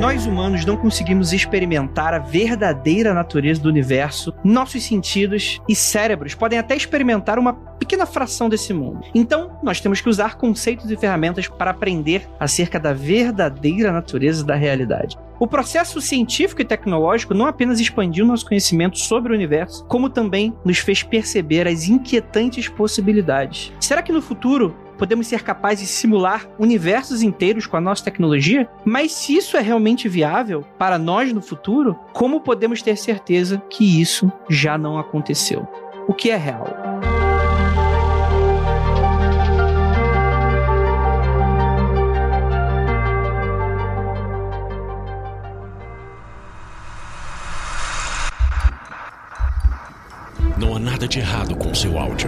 nós humanos não conseguimos experimentar a verdadeira natureza do universo, nossos sentidos e cérebros podem até experimentar uma pequena fração desse mundo. Então, nós temos que usar conceitos e ferramentas para aprender acerca da verdadeira natureza da realidade. O processo científico e tecnológico não apenas expandiu nosso conhecimento sobre o universo, como também nos fez perceber as inquietantes possibilidades. Será que no futuro podemos ser capazes de simular universos inteiros com a nossa tecnologia? Mas se isso é realmente viável para nós no futuro, como podemos ter certeza que isso já não aconteceu? O que é real? Não há nada de errado com seu áudio.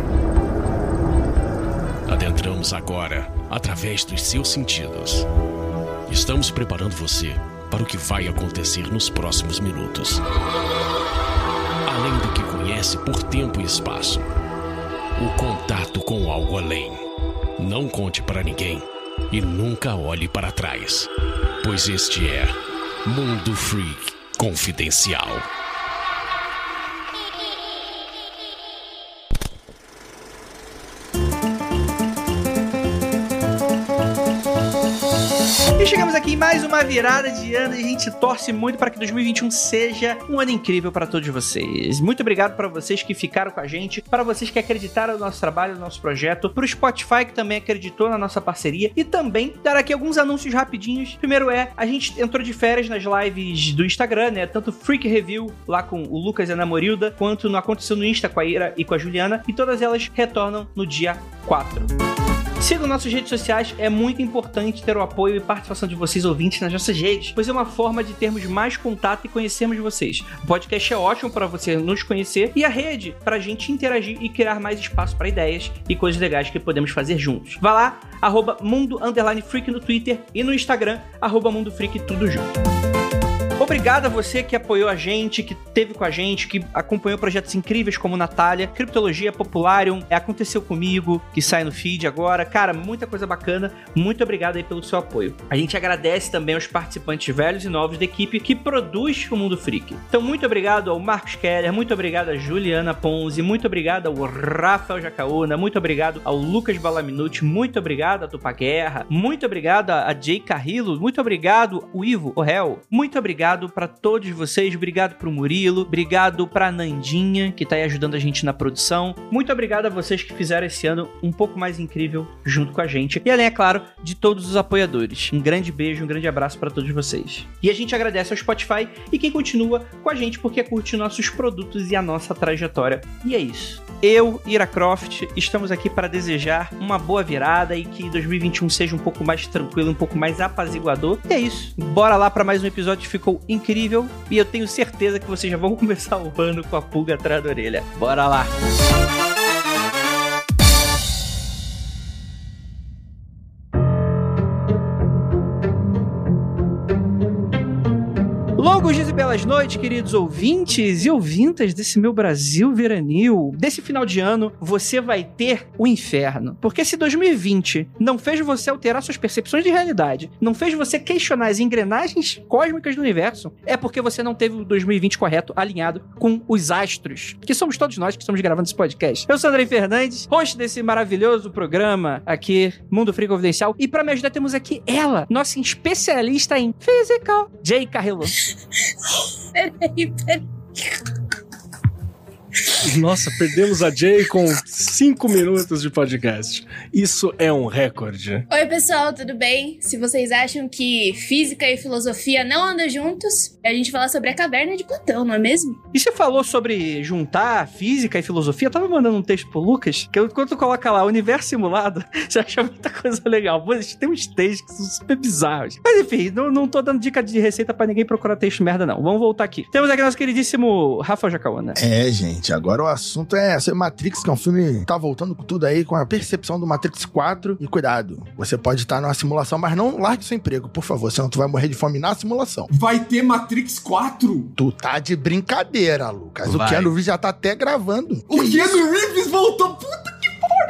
Adentramos agora através dos seus sentidos. Estamos preparando você para o que vai acontecer nos próximos minutos. Além do que conhece por tempo e espaço, o contato com algo além. Não conte para ninguém e nunca olhe para trás, pois este é Mundo Freak Confidencial. E chegamos aqui em mais uma virada de ano e a gente torce muito para que 2021 seja um ano incrível para todos vocês. Muito obrigado para vocês que ficaram com a gente, para vocês que acreditaram no nosso trabalho, no nosso projeto, para o Spotify que também acreditou na nossa parceria e também dar aqui alguns anúncios rapidinhos. Primeiro a gente entrou de férias nas lives do Instagram, né? Tanto Freak Review lá com o Lucas e a Ana Morilda, quanto no Aconteceu no Insta com a Ira e com a Juliana, e todas elas retornam no dia 4. Siga nossas redes sociais, é muito importante ter o apoio e participação de vocês ouvintes nas nossas redes, pois é uma forma de termos mais contato e conhecermos vocês. O podcast é ótimo para você nos conhecer e a rede para a gente interagir e criar mais espaço para ideias e coisas legais que podemos fazer juntos. Vá lá, @mundo_freak no Twitter e no Instagram, @mundofreak, tudo junto. Obrigado a você que apoiou a gente, que esteve com a gente, que acompanhou projetos incríveis como Natália, Criptologia, Popularium, Aconteceu Comigo, que sai no feed agora. Cara, muita coisa bacana. Muito obrigado aí pelo seu apoio. A gente agradece também aos participantes velhos e novos da equipe que produz o Mundo Freak. Então, muito obrigado ao Marcos Keller, muito obrigado a Juliana Ponzi, muito obrigado ao Rafael Jacaúna, muito obrigado ao Lucas Balaminuti, muito obrigado a Tupá Guerra, muito obrigado a Jay Carrillo, muito obrigado o Ivo Orel, muito obrigado para todos vocês, obrigado pro Murilo, obrigado pra Nandinha, que tá aí ajudando a gente na produção. Muito obrigado a vocês que fizeram esse ano um pouco mais incrível junto com a gente. E além, é claro, de todos os apoiadores. Um grande beijo, um grande abraço para todos vocês. E a gente agradece ao Spotify e quem continua com a gente porque curte nossos produtos e a nossa trajetória. E é isso. Eu, Ira Croft, estamos aqui para desejar uma boa virada e que 2021 seja um pouco mais tranquilo, um pouco mais apaziguador. E é isso. Bora lá para mais um episódio que ficou incrível e eu tenho certeza que vocês já vão começar o ano com a pulga atrás da orelha. Bora lá! Longos dias e belas noites, queridos ouvintes e ouvintas desse meu Brasil veranil. Desse final de ano, você vai ter o inferno. Porque se 2020 não fez você alterar suas percepções de realidade, não fez você questionar as engrenagens cósmicas do universo, é porque você não teve o 2020 correto, alinhado com os astros, que somos todos nós que estamos gravando esse podcast. Eu sou Andrei Fernandes, host desse maravilhoso programa aqui, Mundo Freak Confidencial, e pra me ajudar temos aqui ela, nossa especialista em Physical, Jay Carrillo. Peraí. Nossa, perdemos a Jay com 5 minutos de podcast. Isso é um recorde. Oi, pessoal, tudo bem? Se vocês acham que física e filosofia não andam juntos, a gente fala sobre a caverna de Platão, não é mesmo? E você falou sobre juntar física e filosofia? Eu tava mandando um texto pro Lucas, que quando tu coloca lá universo simulado, você acha muita coisa legal. Pô, tem uns textos que são super bizarros. Mas enfim, não tô dando dica de receita pra ninguém procurar texto merda, não. Vamos voltar aqui. Temos aqui nosso queridíssimo Rafael Jacaúna. Gente, agora o assunto é Matrix, que é um filme que tá voltando com tudo aí, com a percepção do Matrix 4. E cuidado, você pode estar numa simulação, mas não largue seu emprego, por favor, senão tu vai morrer de fome na simulação. Vai ter Matrix 4? Tu tá de brincadeira, Lucas. Vai. O Keanu Reeves já tá até gravando. O Keanu Reeves voltou? Puta que pariu!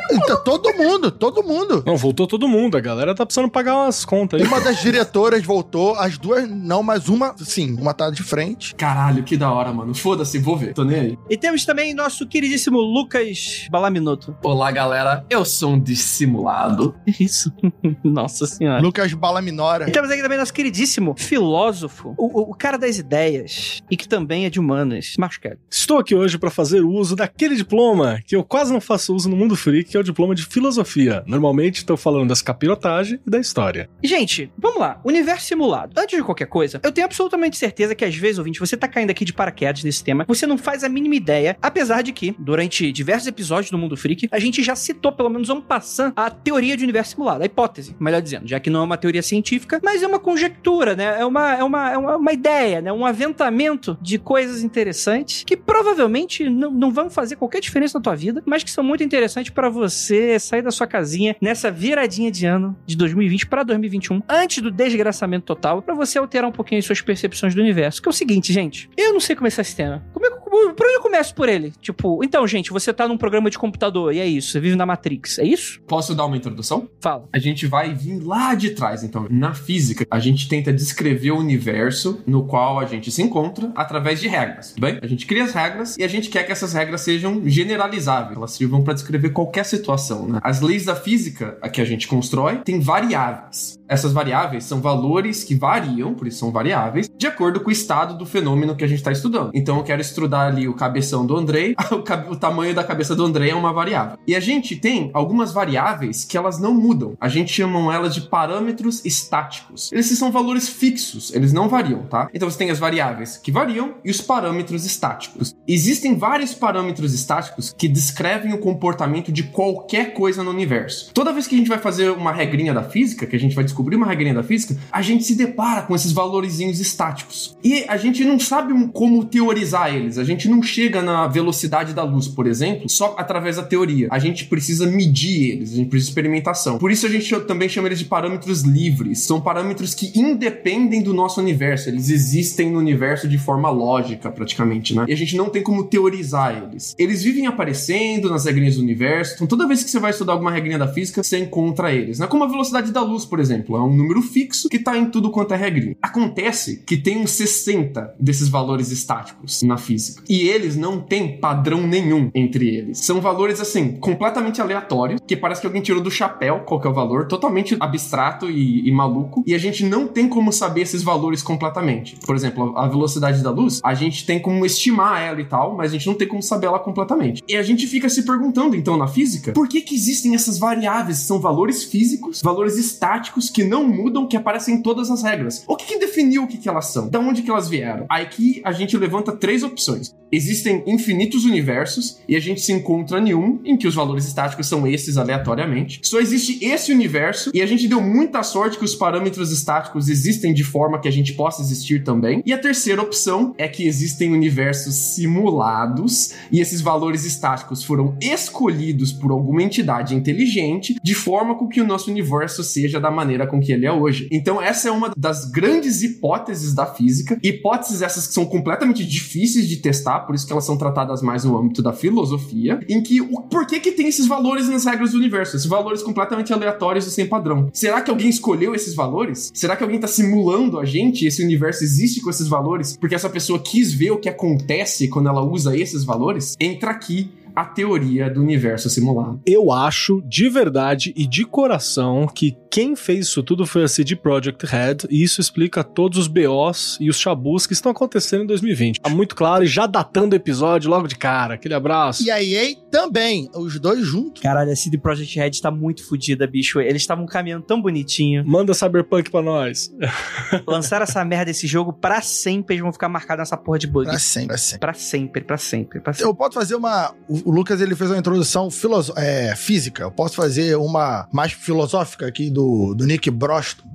Então, todo mundo. Não, voltou todo mundo. A galera tá precisando pagar umas contas aí. Uma das diretoras voltou, as duas não, mas uma, sim, uma tá de frente. Caralho, que da hora, mano. Foda-se, vou ver. Tô nem aí. E temos também nosso queridíssimo Lucas Balaminoto. Olá, galera. Eu sou um dissimulado. Isso. Nossa senhora. Lucas Balaminora. E temos aqui também nosso queridíssimo filósofo, o cara das ideias, e que também é de humanas, Marcos Kelly. Estou aqui hoje para fazer uso daquele diploma que eu quase não faço uso no mundo freak, que é o diploma de filosofia. Normalmente estou falando das capirotagens e da história. Gente, vamos lá. Universo simulado. Antes de qualquer coisa, eu tenho absolutamente certeza que às vezes, ouvinte, você tá caindo aqui de paraquedas nesse tema, você não faz a mínima ideia, apesar de que, durante diversos episódios do Mundo Freak, a gente já citou, pelo menos um passant, a teoria de universo simulado, a hipótese, melhor dizendo, já que não é uma teoria científica, mas é uma conjectura, né? É uma ideia, né? Um aventamento de coisas interessantes que provavelmente não vão fazer qualquer diferença na tua vida, mas que são muito interessantes pra você sair da sua casinha nessa viradinha de ano de 2020 pra 2021, antes do desgraçamento total, pra você alterar um pouquinho as suas percepções do universo. Que é o seguinte, gente, eu não sei começar esse tema. Por onde eu começo por ele? Tipo, então, gente, você tá num programa de computador e é isso, você vive na Matrix, é isso? Posso dar uma introdução? Fala. A gente vai vir lá de trás, então. Na física, a gente tenta descrever o universo no qual a gente se encontra através de regras, tudo bem? A gente cria as regras e a gente quer que essas regras sejam generalizáveis. Elas sirvam para descrever qualquer situação, né? As leis da física que a gente constrói têm variáveis. Essas variáveis são valores que variam, por isso são variáveis, de acordo com o estado do fenômeno que a gente está estudando. Então eu quero estudar ali o cabeção do Andrei, o tamanho da cabeça do Andrei é uma variável. E a gente tem algumas variáveis que elas não mudam. A gente chama elas de parâmetros estáticos. Esses são valores fixos, eles não variam, tá? Então você tem as variáveis que variam e os parâmetros estáticos. Existem vários parâmetros estáticos que descrevem o comportamento de qualquer coisa no universo. Toda vez que a gente vai fazer uma regrinha da física, que a gente vai descobrir uma regrinha da física, a gente se depara com esses valorezinhos estáticos. E a gente não sabe como teorizar eles. A gente não chega na velocidade da luz, por exemplo, só através da teoria. A gente precisa medir eles, a gente precisa de experimentação. Por isso a gente também chama eles de parâmetros livres. São parâmetros que independem do nosso universo. Eles existem no universo de forma lógica, praticamente, né? E a gente não tem como teorizar eles. Eles vivem aparecendo nas regrinhas do universo. Então toda vez que você vai estudar alguma regrinha da física, você encontra eles, né? Como a velocidade da luz, por exemplo. É um número fixo que tá em tudo quanto é regrinha. Acontece que tem uns 60 desses valores estáticos na física. E eles não têm padrão nenhum entre eles. São valores, assim, completamente aleatórios, que parece que alguém tirou do chapéu qual que é o valor, totalmente abstrato e maluco. E a gente não tem como saber esses valores completamente. Por exemplo, a velocidade da luz, a gente tem como estimar ela e tal, mas a gente não tem como saber ela completamente. E a gente fica se perguntando, então, na física, por que existem essas variáveis? São valores físicos, valores estáticos que não mudam, que aparecem em todas as regras. O que definiu o que elas são? Da onde que elas vieram? Aqui a gente levanta 3 opções. Existem infinitos universos e a gente se encontra em um em que os valores estáticos são esses aleatoriamente. Só existe esse universo e a gente deu muita sorte que os parâmetros estáticos existem de forma que a gente possa existir também. E a terceira opção é que existem universos simulados e esses valores estáticos foram escolhidos por alguma entidade inteligente de forma com que o nosso universo seja da maneira com que ele é hoje. Então essa é uma das grandes hipóteses da física. Hipóteses essas que são completamente difíceis de testar, por isso que elas são tratadas mais no âmbito da filosofia, em que por que tem esses valores nas regras do universo? Esses valores completamente aleatórios e sem padrão. Será que alguém escolheu esses valores? Será que alguém está simulando a gente? Esse universo existe com esses valores porque essa pessoa quis ver o que acontece quando ela usa esses valores? Entra aqui a teoria do universo simulado. Eu acho, de verdade e de coração, que quem fez isso tudo foi a CD Projekt Red, e isso explica todos os BOs e os chabus que estão acontecendo em 2020. Tá muito claro e já datando o episódio logo de cara. Aquele abraço. E a EA também, os dois juntos. Caralho, a CD Projekt Red tá muito fodida, bicho. Eles estavam caminhando tão bonitinho. Manda Cyberpunk pra nós. Lançaram essa merda desse jogo pra sempre, eles vão ficar marcados nessa porra de bug. Pra sempre, pra sempre. Pra sempre, pra sempre, pra sempre. Eu posso fazer uma... O Lucas, ele fez uma introdução física. Eu posso fazer uma mais filosófica aqui do Nick Bostrom.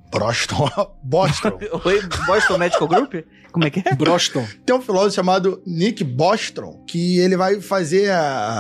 Bostrom. Oi, Boston Medical Group? Como é que é? Broston. Tem um filósofo chamado Nick Bostrom, que ele vai fazer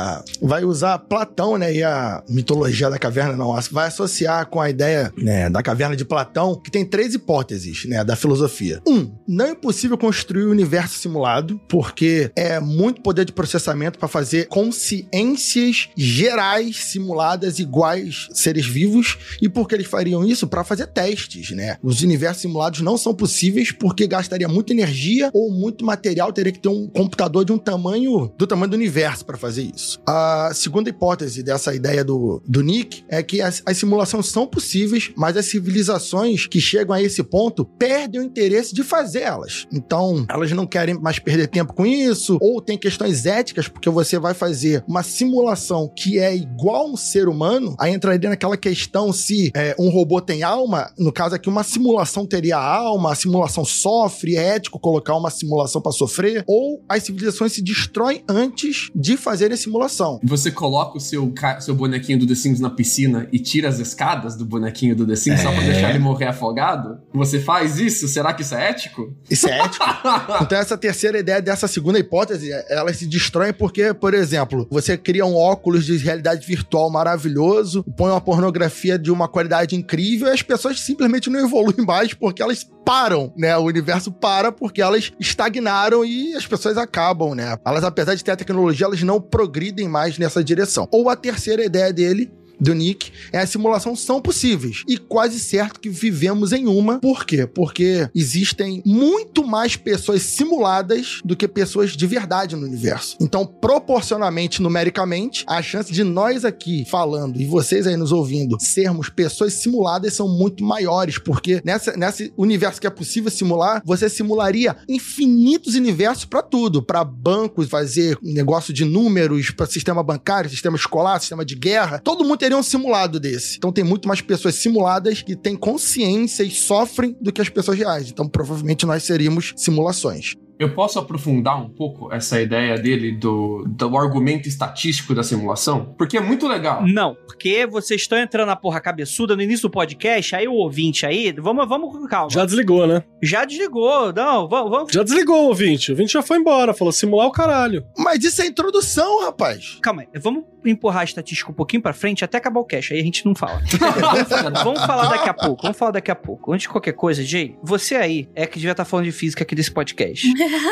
vai usar Platão, né, e a mitologia da caverna, não, vai associar com a ideia, né, da caverna de Platão, que tem 3 hipóteses, né, da filosofia. Não é possível construir o universo simulado, porque é muito poder de processamento para fazer consciências gerais simuladas iguais seres vivos, e por que eles fariam isso? Para fazer testes, né? Os universos simulados não são possíveis porque gastaria muita energia ou muito material, teria que ter um computador do tamanho do universo para fazer isso. A segunda hipótese dessa ideia do Nick é que as simulações são possíveis, mas as civilizações que chegam a esse ponto perdem o interesse de fazer elas. Então, elas não querem mais perder tempo com isso, ou tem questões éticas, porque você vai fazer uma simulação que é igual a um ser humano, aí entraria naquela questão se um robô tem alma, no caso aqui uma simulação teria alma, a simulação sofre, é ético colocar uma simulação para sofrer, ou as civilizações se destroem antes de fazerem a simulação. Você coloca o seu bonequinho do The Sims na piscina e tira as escadas do bonequinho do The Sims só pra deixar ele morrer afogado? Você faz isso? Será que isso é ético? Isso é ético. Então essa terceira ideia dessa segunda hipótese, elas se destroem porque, por exemplo, você cria um óculos de realidade virtual maravilhoso, põe uma pornografia de uma qualidade incrível e as pessoas simplesmente não evoluem mais porque elas param, né? O universo para porque elas estagnaram e as pessoas acabam, né? Elas, apesar de ter a tecnologia, elas não progridem mais nessa direção. Ou a terceira ideia dele, do Nick, a simulação são possíveis. E quase certo que vivemos em uma. Por quê? Porque existem muito mais pessoas simuladas do que pessoas de verdade no universo. Então, proporcionalmente, numericamente, a chance de nós aqui falando e vocês aí nos ouvindo sermos pessoas simuladas são muito maiores, porque nesse universo que é possível simular, você simularia infinitos universos para tudo, para bancos, fazer negócio de números, para sistema bancário, sistema escolar, sistema de guerra. Todo mundo teria um simulado desse. Então tem muito mais pessoas simuladas que têm consciência e sofrem do que as pessoas reais. Então provavelmente nós seríamos simulações. Eu posso aprofundar um pouco essa ideia dele do argumento estatístico da simulação? Porque é muito legal. Não, porque vocês estão entrando na porra cabeçuda no início do podcast, aí o ouvinte aí, vamos com calma. Já desligou, né? Já desligou, não, vamos... Já desligou o ouvinte já foi embora, falou simular o caralho. Mas isso é introdução, rapaz. Calma aí, vamos empurrar a estatística um pouquinho pra frente até acabar o cast, aí a gente não fala. Vamos falar daqui a pouco. Antes de qualquer coisa, Jay, você aí é que devia estar falando de física aqui desse podcast.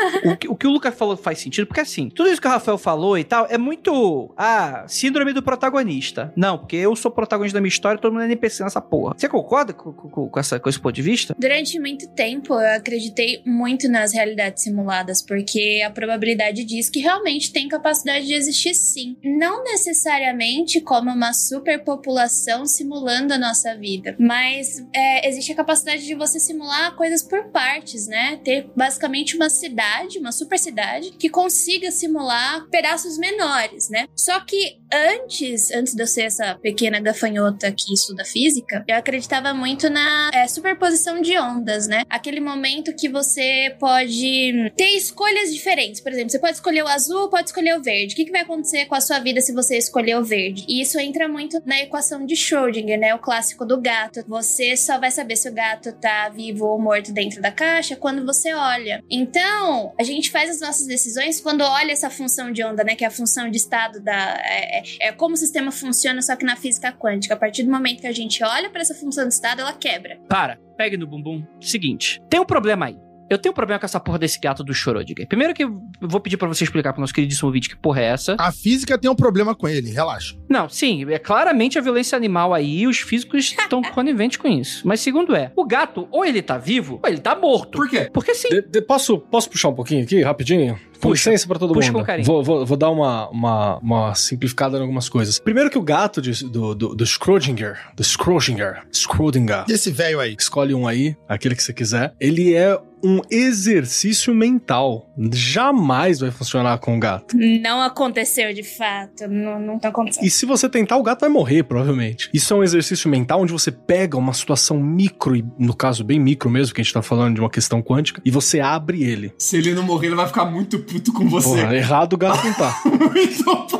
O que o Lucas falou faz sentido, porque assim, tudo isso que o Rafael falou e tal, é muito, síndrome do protagonista. Não, porque eu sou protagonista da minha história e todo mundo é NPC nessa porra. Você concorda com esse ponto de vista? Durante muito tempo, eu acreditei muito nas realidades simuladas, porque a probabilidade diz que realmente tem capacidade de existir sim. Não necessariamente como uma superpopulação simulando a nossa vida, mas existe a capacidade de você simular coisas por partes, né? Ter basicamente uma cidade, uma super cidade, que consiga simular pedaços menores, né? Só que antes de eu ser essa pequena gafanhota que estuda física, eu acreditava muito na superposição de ondas, né? Aquele momento que você pode ter escolhas diferentes. Por exemplo, você pode escolher o azul, pode escolher o verde. O que vai acontecer com a sua vida se você escolher o verde? E isso entra muito na equação de Schrödinger, né? O clássico do gato. Você só vai saber se o gato tá vivo ou morto dentro da caixa quando você olha. Então, a gente faz as nossas decisões quando olha essa função de onda, né? Que é a função de estado é como o sistema funciona, só que na física quântica. A partir do momento que a gente olha pra essa função de estado, ela quebra. Pegue no bumbum. Seguinte, tem um problema aí. Eu tenho um problema com essa porra desse gato do Schrödinger. Primeiro que eu vou pedir pra você explicar pro nosso queridíssimo ouvinte que porra é essa. A física tem um problema com ele, relaxa. Não, sim, é claramente a violência animal aí, os físicos estão coniventes com isso. Mas segundo o gato, ou ele tá vivo, ou ele tá morto. Por quê? Porque sim. Posso puxar um pouquinho aqui, rapidinho? Com licença pra todo puxa mundo. Com carinho. Vou dar uma simplificada em algumas coisas. Primeiro que o gato do Schrödinger, Desse velho aí. Escolhe um aí, aquele que você quiser. Ele é um exercício mental. Jamais vai funcionar com o gato. Não aconteceu de fato. Não tá acontecendo. E se você tentar, o gato vai morrer, provavelmente. Isso é um exercício mental onde você pega uma situação micro, e no caso bem micro mesmo, que a gente tá falando de uma questão quântica, e você abre ele. Se ele não morrer, ele vai ficar muito puto com você. Porra, errado o gato não tá. Muito puto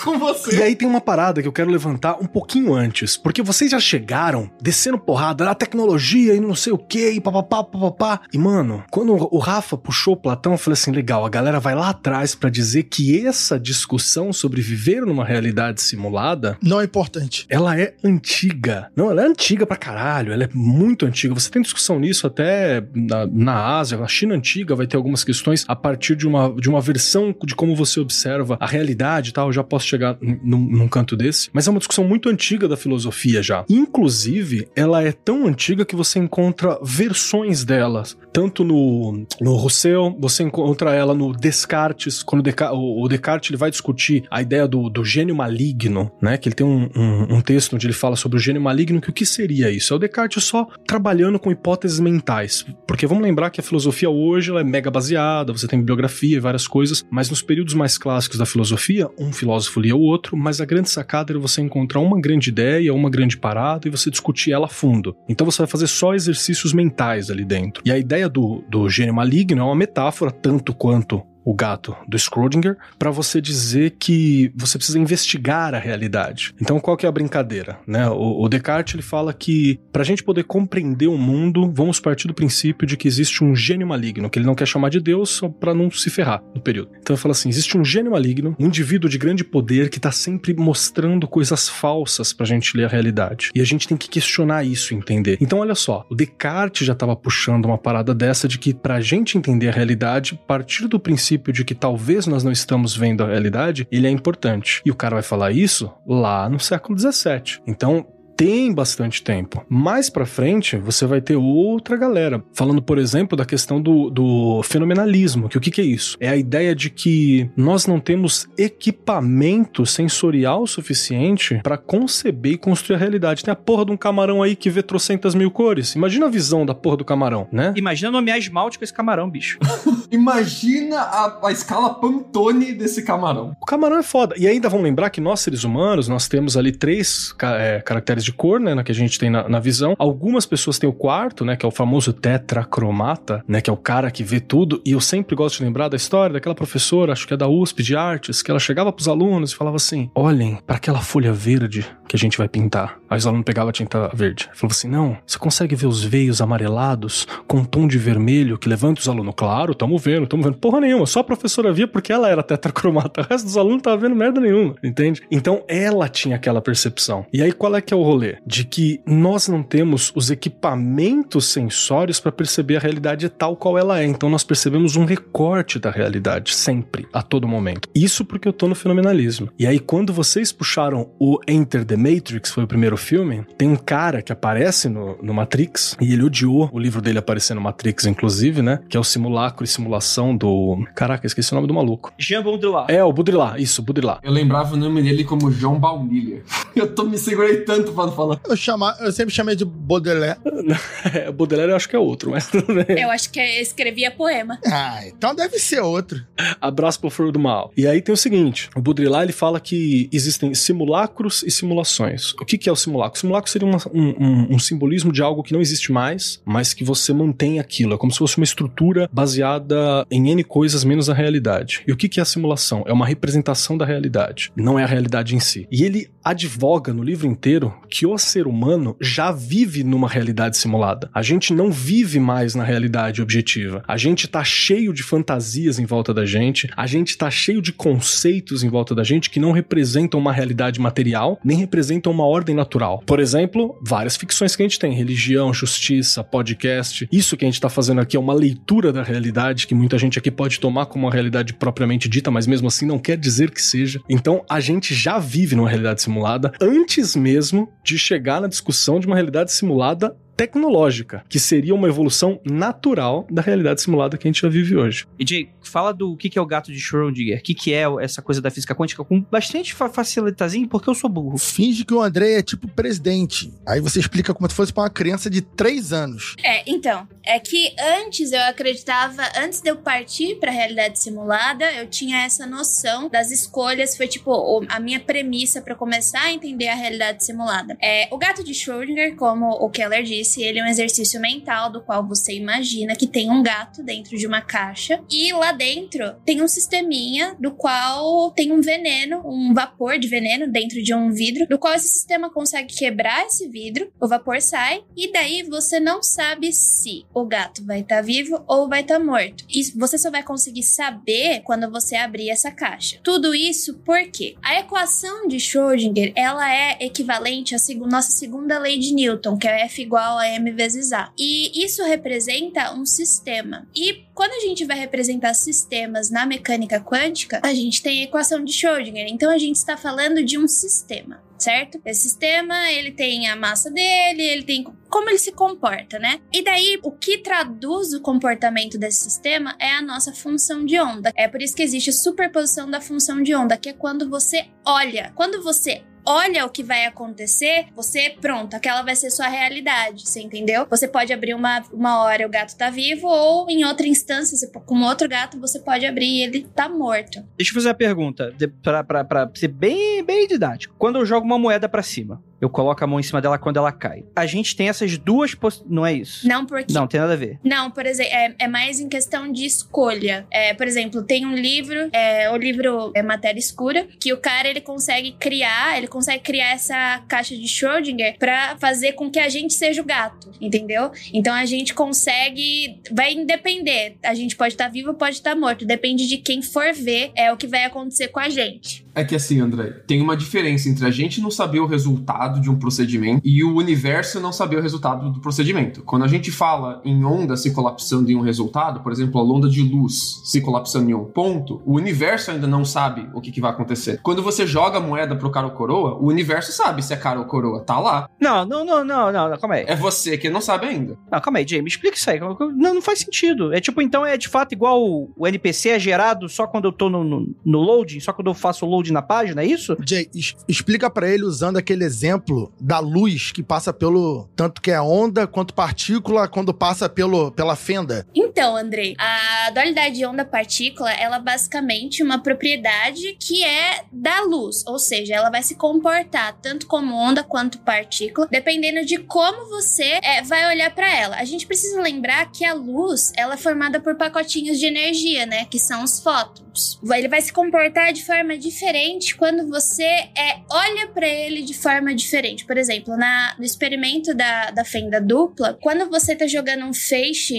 com você. E aí tem uma parada que eu quero levantar um pouquinho antes, porque vocês já chegaram descendo porrada na tecnologia e não sei o que, e papapá. E, mano, quando o Rafa puxou o Platão, eu falei assim, legal, a galera vai lá atrás pra dizer que essa discussão sobre viver numa realidade simulada... Não é importante. Ela é antiga. Não, ela é antiga pra caralho, ela é muito antiga. Você tem discussão nisso até na Ásia, na China antiga vai ter algumas questões a partir de uma versão de como você observa a realidade e tal, eu já posso chegar num canto desse, mas é uma discussão muito antiga da filosofia já. Inclusive, ela é tão antiga que você encontra versões delas, tanto no Rousseau, você encontra ela no Descartes, quando o Descartes ele vai discutir a ideia do gênio maligno, né, que ele tem um texto onde ele fala sobre o gênio maligno, que o que seria isso? É o Descartes só trabalhando com hipóteses mentais, porque vamos lembrar que a filosofia hoje ela é mega baseada, você tem bibliografia e várias coisas, mas nos períodos mais clássicos da filosofia, um filósofo lia o outro, mas a grande sacada era você encontrar uma grande ideia, uma grande parada e você discutir ela a fundo. Então você vai fazer só exercícios mentais ali dentro. E a ideia do gênio maligno é uma metáfora tanto quanto o gato do Schrödinger, para você dizer que você precisa investigar a realidade. Então, qual que é a brincadeira, né? O Descartes, ele fala que pra gente poder compreender o mundo, vamos partir do princípio de que existe um gênio maligno, que ele não quer chamar de Deus só pra não se ferrar no período. Então, ele fala assim, existe um gênio maligno, um indivíduo de grande poder que tá sempre mostrando coisas falsas pra gente ler a realidade. E a gente tem que questionar isso e entender. Então, olha só, o Descartes já tava puxando uma parada dessa de que pra gente entender a realidade, partir do princípio de que talvez nós não estamos vendo a realidade, ele é importante. E o cara vai falar isso lá no século XVII. Então, tem bastante tempo. Mais pra frente, você vai ter outra galera falando, por exemplo, da questão do fenomenalismo, que o que é isso? É a ideia de que nós não temos equipamento sensorial suficiente pra conceber e construir a realidade. Tem a porra de um camarão aí que vê trocentas mil cores. Imagina a visão da porra do camarão, né? Imagina nomear esmalte com esse camarão, bicho. Imagina a escala Pantone desse camarão. O camarão é foda. E ainda vamos lembrar que nós, seres humanos, nós temos ali 3 caracteres de cor, né, que a gente tem na visão. Algumas pessoas têm o quarto, né, que é o famoso tetracromata, né, que é o cara que vê tudo, e eu sempre gosto de lembrar da história daquela professora, acho que é da USP de artes, que ela chegava pros alunos e falava assim, olhem para aquela folha verde que a gente vai pintar. Aí os alunos pegavam a tinta verde. Falava assim, não, você consegue ver os veios amarelados com um tom de vermelho que levanta os alunos? Claro, tamo vendo. Porra nenhuma, só a professora via porque ela era tetracromata, o resto dos alunos não tava vendo merda nenhuma, entende? Então ela tinha aquela percepção. E aí qual é que é o rolê? De que nós não temos os equipamentos sensórios para perceber a realidade tal qual ela é. Então nós percebemos um recorte da realidade, sempre, a todo momento. Isso porque eu tô no fenomenalismo. E aí quando vocês puxaram o Enter the Matrix, foi o primeiro filme, tem um cara que aparece no Matrix, e ele odiou o livro dele aparecer no Matrix, inclusive, né? Que é o Simulacro e Simulação do... Caraca, esqueci o nome do maluco. Jean Baudrillard. É, o Baudrillard, isso, Baudrillard. Eu lembrava o nome dele como João Baunilha. Eu me segurei tanto pra não falar. Eu sempre chamei de Baudelaire. Baudelaire eu acho que é outro, mas tudo bem. Eu acho que escrevia poema. Ah, então deve ser outro. Abraço pro Flor do Mal. E aí tem o seguinte, o Baudrillard ele fala que existem simulacros e simulações. O que é o simulacro? O simulacro seria um simbolismo de algo que não existe mais, mas que você mantém aquilo. É como se fosse uma estrutura baseada em N coisas menos a realidade. E o que é a simulação? É uma representação da realidade, não é a realidade em si. E ele advoga no livro inteiro que o ser humano já vive numa realidade simulada. A gente não vive mais na realidade objetiva. A gente tá cheio de fantasias em volta da gente, a gente tá cheio de conceitos em volta da gente que não representam uma realidade material, nem representam uma ordem natural. Por exemplo, várias ficções que a gente tem, religião, justiça, podcast. Isso que a gente tá fazendo aqui é uma leitura da realidade que muita gente aqui pode tomar como uma realidade propriamente dita, mas mesmo assim não quer dizer que seja. Então a gente já vive numa realidade simulada antes mesmo de chegar na discussão de uma realidade simulada tecnológica, que seria uma evolução natural da realidade simulada que a gente já vive hoje. E Jay, fala do que é o gato de Schrödinger, o que é essa coisa da física quântica com bastante facilitazinho, porque eu sou burro. Finge que o André é tipo presidente. Aí você explica como se fosse pra uma criança de 3 anos. Então, é que antes eu acreditava, antes de eu partir pra realidade simulada, eu tinha essa noção das escolhas, foi tipo a minha premissa pra começar a entender a realidade simulada. O gato de Schrödinger, como o Keller disse, disse, ele é um exercício mental do qual você imagina que tem um gato dentro de uma caixa e lá dentro tem um sisteminha do qual tem um veneno, um vapor de veneno dentro de um vidro, do qual esse sistema consegue quebrar esse vidro, o vapor sai e daí você não sabe se o gato vai estar vivo ou vai estar morto. E você só vai conseguir saber quando você abrir essa caixa. Tudo isso porque a equação de Schrödinger, ela é equivalente à nossa segunda lei de Newton, que é F igual a m vezes A. E isso representa um sistema. E quando a gente vai representar sistemas na mecânica quântica, a gente tem a equação de Schrödinger. Então a gente está falando de um sistema, certo? Esse sistema, ele tem a massa dele, ele tem como ele se comporta, né? E daí, o que traduz o comportamento desse sistema é a nossa função de onda. É por isso que existe a superposição da função de onda, que é quando você olha. Quando você olha o que vai acontecer, pronto, aquela vai ser sua realidade, você entendeu? Você pode abrir uma hora e o gato tá vivo, ou em outra instância, com outro gato, você pode abrir e ele tá morto. Deixa eu fazer uma pergunta, pra ser bem didático. Quando eu jogo uma moeda pra cima, eu coloco a mão em cima dela quando ela cai. A gente tem essas duas não é isso? Não, porque... Não, tem nada a ver. Não, por exemplo, é mais em questão de escolha. Por exemplo, tem um livro, o livro é Matéria Escura, que o cara, ele consegue criar essa caixa de Schrödinger pra fazer com que a gente seja o gato, entendeu? Então a gente consegue... Vai depender. A gente pode estar vivo, pode estar morto. Depende de quem for ver o que vai acontecer com a gente. É que assim, André, tem uma diferença entre a gente não saber o resultado de um procedimento e o universo não saber o resultado do procedimento. Quando a gente fala em onda se colapsando em um resultado, por exemplo, a onda de luz se colapsando em um ponto, o universo ainda não sabe o que vai acontecer. Quando você joga a moeda pro cara ou coroa, o universo sabe se é cara ou coroa, tá lá. Não, calma aí. É você que não sabe ainda. Não, calma aí, Jay, me explica isso aí. Não faz sentido. É tipo, então é de fato igual o NPC é gerado só quando eu tô no loading, só quando eu faço o loading na página, é isso? Jay, explica pra ele usando aquele exemplo da luz que passa pelo... Tanto que é onda quanto partícula quando passa pela fenda. Então, Andrei, a dualidade de onda-partícula, ela é basicamente uma propriedade que é da luz. Ou seja, ela vai se comportar tanto como onda quanto partícula, dependendo de como você vai olhar pra ela. A gente precisa lembrar que a luz, ela é formada por pacotinhos de energia, né? Que são os fótons. Ele vai se comportar de forma diferente quando você olha pra ele de forma diferente. Por exemplo, no experimento da fenda dupla, quando você tá jogando um feixe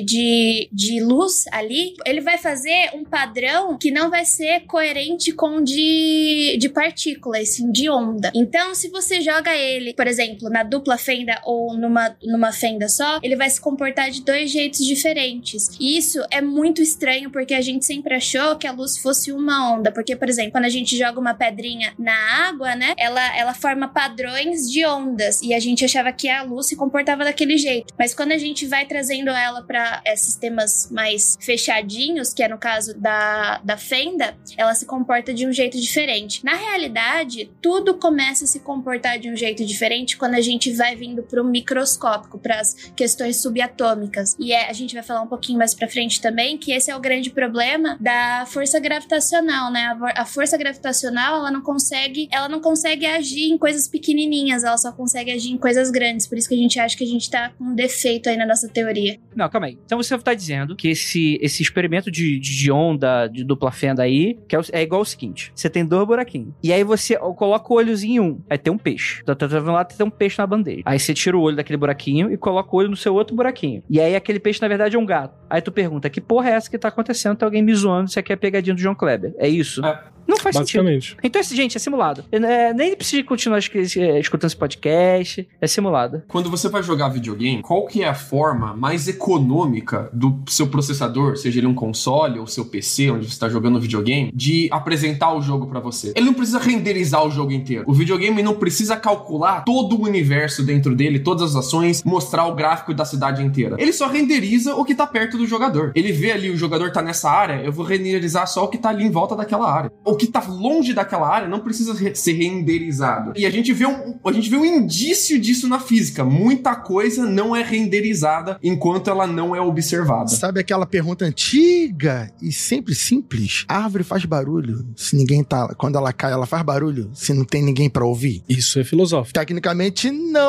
de luz ali, ele vai fazer um padrão que não vai ser coerente com o de partícula, assim, de onda. Então, se você joga ele, por exemplo, na dupla fenda ou numa fenda só, ele vai se comportar de dois jeitos diferentes. E isso é muito estranho, porque a gente sempre achou que a luz fosse uma onda. Porque, por exemplo, quando a gente joga uma pedrinha na água, né, ela forma padrões de ondas, e a gente achava que a luz se comportava daquele jeito. Mas quando a gente vai trazendo ela para sistemas mais fechadinhos, que é no caso da fenda, ela se comporta de um jeito diferente. Na realidade, tudo começa a se comportar de um jeito diferente quando a gente vai vindo pro microscópico, para as questões subatômicas. E a gente vai falar um pouquinho mais pra frente também, que esse é o grande problema da força gravitacional, né? A força gravitacional, ela não consegue agir em coisas pequenininhas, ela só consegue agir em coisas grandes. Por isso que a gente acha que a gente tá com um defeito aí na nossa teoria. Não, calma aí. Então você tá dizendo que esse experimento de onda, de dupla fenda aí, que é igual o seguinte: você tem dois buraquinhos, e aí você coloca o olhozinho em um, aí tem um peixe. Tá vendo lá, tem um peixe na bandeja. Aí você tira o olho daquele buraquinho e coloca o olho no seu outro buraquinho. E aí aquele peixe, na verdade, é um gato. Aí tu pergunta, que porra é essa que tá acontecendo? Tem alguém me zoando, isso aqui é pegadinha do João Kleber. É isso? Não faz sentido. Então, gente, é simulado. Nem precisa continuar escutando esse podcast. É simulado. Quando você vai jogar videogame, qual que é a forma mais econômica do seu processador, seja ele um console ou seu PC, onde você está jogando videogame, de apresentar o jogo pra você? Ele não precisa renderizar o jogo inteiro. O videogame não precisa calcular todo o universo dentro dele, todas as ações, mostrar o gráfico da cidade inteira. Ele só renderiza o que tá perto do jogador. Ele vê ali, o jogador tá nessa área, eu vou renderizar só o que tá ali em volta daquela área. O que tá longe daquela área não precisa ser renderizado. E a gente vê um indício disso na física. Muita coisa não é renderizada enquanto ela não é observada. Sabe aquela pergunta antiga e sempre simples? A árvore faz barulho se ninguém tá... Quando ela cai, ela faz barulho se não tem ninguém pra ouvir? Isso é filosófico. Tecnicamente, não,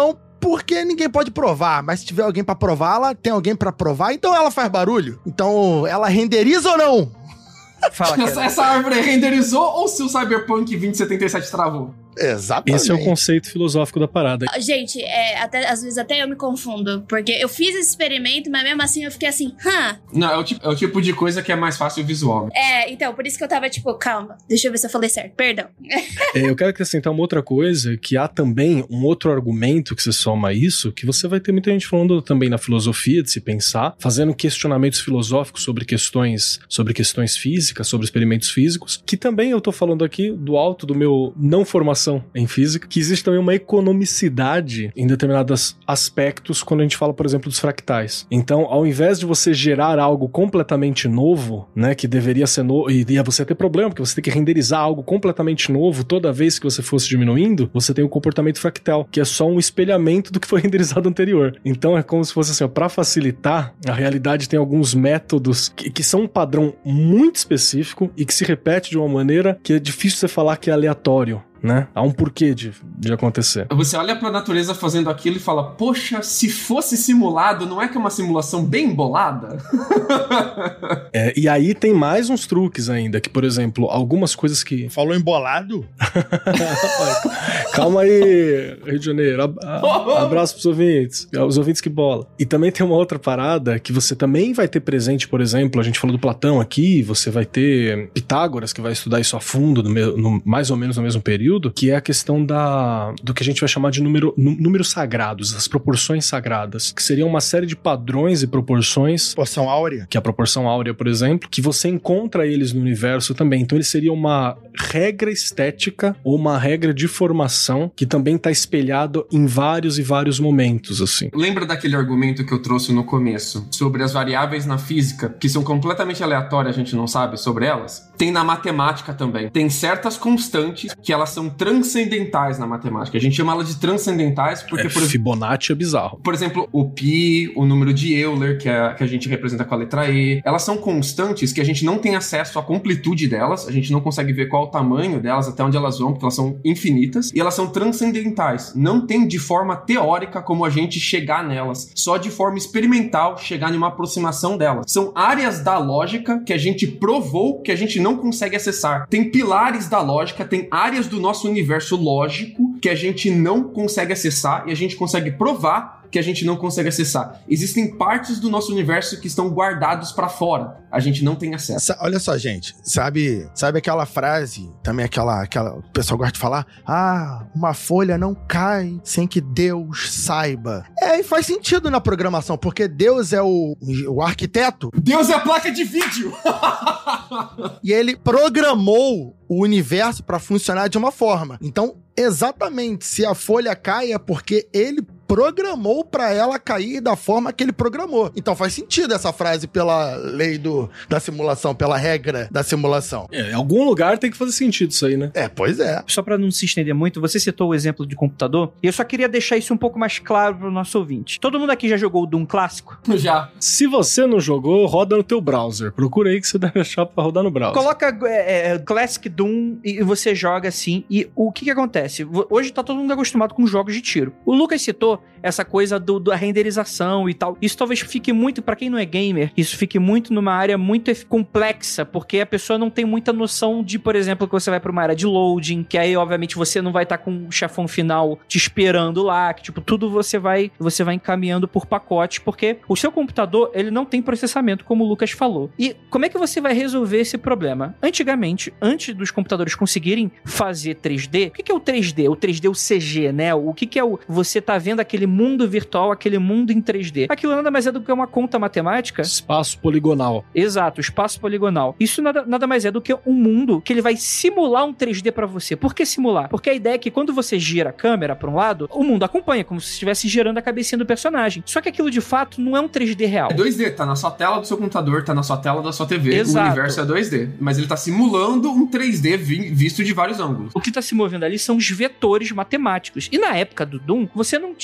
porque ninguém pode provar, mas se tiver alguém pra provar, ela tem alguém pra provar, então ela faz barulho. Então, ela renderiza ou não? Fala, Essa árvore renderizou ou se o Cyberpunk 2077 travou? Exatamente. Esse é o conceito filosófico da parada. Gente, às vezes até eu me confundo, porque eu fiz esse experimento, mas mesmo assim eu fiquei assim, Não, é o tipo de coisa que é mais fácil visual. então, por isso que eu tava tipo, calma, deixa eu ver se eu falei certo, perdão. Eu quero acrescentar uma outra coisa, que há também um outro argumento que se soma a isso, que você vai ter muita gente falando também na filosofia, de se pensar, fazendo questionamentos filosóficos sobre questões físicas, sobre experimentos físicos, que também eu tô falando aqui do alto do meu não formação em física, que existe também uma economicidade em determinados aspectos quando a gente fala, por exemplo, dos fractais. Então, ao invés de você gerar algo completamente novo, né, que deveria ser novo, e você ter problema, porque você tem que renderizar algo completamente novo toda vez que você fosse diminuindo, você tem o comportamento fractal, que é só um espelhamento do que foi renderizado anterior. Então, é como se fosse assim, para facilitar, a realidade tem alguns métodos que são um padrão muito específico e que se repete de uma maneira que é difícil você falar que é aleatório. Né? Há um porquê de acontecer. Você olha pra natureza fazendo aquilo e fala, poxa, se fosse simulado, não é que é uma simulação bem embolada? E aí tem mais uns truques ainda, que, por exemplo, algumas coisas que... Falou embolado? Calma aí, Rio de Janeiro. Abraço pros ouvintes. Os ouvintes que bola. E também tem uma outra parada que você também vai ter presente, por exemplo, a gente falou do Platão aqui, você vai ter Pitágoras, que vai estudar isso a fundo, mais ou menos no mesmo período, que é a questão do que a gente vai chamar de números sagrados, as proporções sagradas, que seriam uma série de padrões e proporções. Proporção áurea? Que é a proporção áurea, por exemplo, que você encontra eles no universo também. Então ele seria uma regra estética ou uma regra de formação que também está espelhado em vários e vários momentos, assim. Lembra daquele argumento que eu trouxe no começo, sobre as variáveis na física, que são completamente aleatórias, a gente não sabe sobre elas? Tem na matemática também. Tem certas constantes que elas são transcendentais na matemática. A gente chama ela de transcendentais porque... Fibonacci é bizarro. Por exemplo, o pi, o número de Euler, que a gente representa com a letra E, elas são constantes que a gente não tem acesso à completude delas, a gente não consegue ver qual o tamanho delas, até onde elas vão, porque elas são infinitas, e elas são transcendentais. Não tem de forma teórica como a gente chegar nelas, só de forma experimental chegar em uma aproximação delas. São áreas da lógica que a gente provou que a gente não consegue acessar. Tem pilares da lógica, tem áreas do nosso universo lógico que a gente não consegue acessar e a gente consegue provar que a gente não consegue acessar. Existem partes do nosso universo que estão guardados pra fora. A gente não tem acesso. Olha só, gente. Sabe aquela frase, também aquela o pessoal gosta de falar? Uma folha não cai sem que Deus saiba. E faz sentido na programação, porque Deus é o arquiteto. Deus é a placa de vídeo! E ele programou o universo pra funcionar de uma forma. Então, exatamente, se a folha cai é porque ele programou pra ela cair da forma que ele programou. Então faz sentido essa frase pela lei da simulação, pela regra da simulação. Em algum lugar tem que fazer sentido isso aí, né? Pois é. Só pra não se estender muito, você citou o exemplo de computador, e eu só queria deixar isso um pouco mais claro pro nosso ouvinte. Todo mundo aqui já jogou o Doom clássico? Já. Se você não jogou, roda no teu browser. Procura aí que você deve achar pra rodar no browser. Coloca Classic Doom e você joga assim, e o que acontece? Hoje tá todo mundo acostumado com jogos de tiro. O Lucas citou essa coisa da renderização e tal. Isso talvez fique muito, pra quem não é gamer, isso fique muito numa área muito complexa, porque a pessoa não tem muita noção de, por exemplo, que você vai pra uma área de loading, que aí, obviamente, você não vai estar com o chefão final te esperando lá, que, tipo, tudo você vai encaminhando por pacote, porque o seu computador, ele não tem processamento, como o Lucas falou. E como é que você vai resolver esse problema? Antigamente, antes dos computadores conseguirem fazer 3D, o que é o 3D? O 3D, o CG, né? O que é você tá vendo aquele mundo virtual, aquele mundo em 3D. Aquilo nada mais é do que uma conta matemática. Espaço poligonal. Exato, espaço poligonal. Isso nada mais é do que um mundo que ele vai simular um 3D pra você. Por que simular? Porque a ideia é que quando você gira a câmera pra um lado, o mundo acompanha, como se estivesse girando a cabecinha do personagem. Só que aquilo de fato não é um 3D real. É 2D, tá na sua tela do seu computador, tá na sua tela da sua TV. Exato. O universo é 2D. Mas ele tá simulando um 3D visto de vários ângulos. O que tá se movendo ali são os vetores matemáticos. E na época do Doom, você não tinha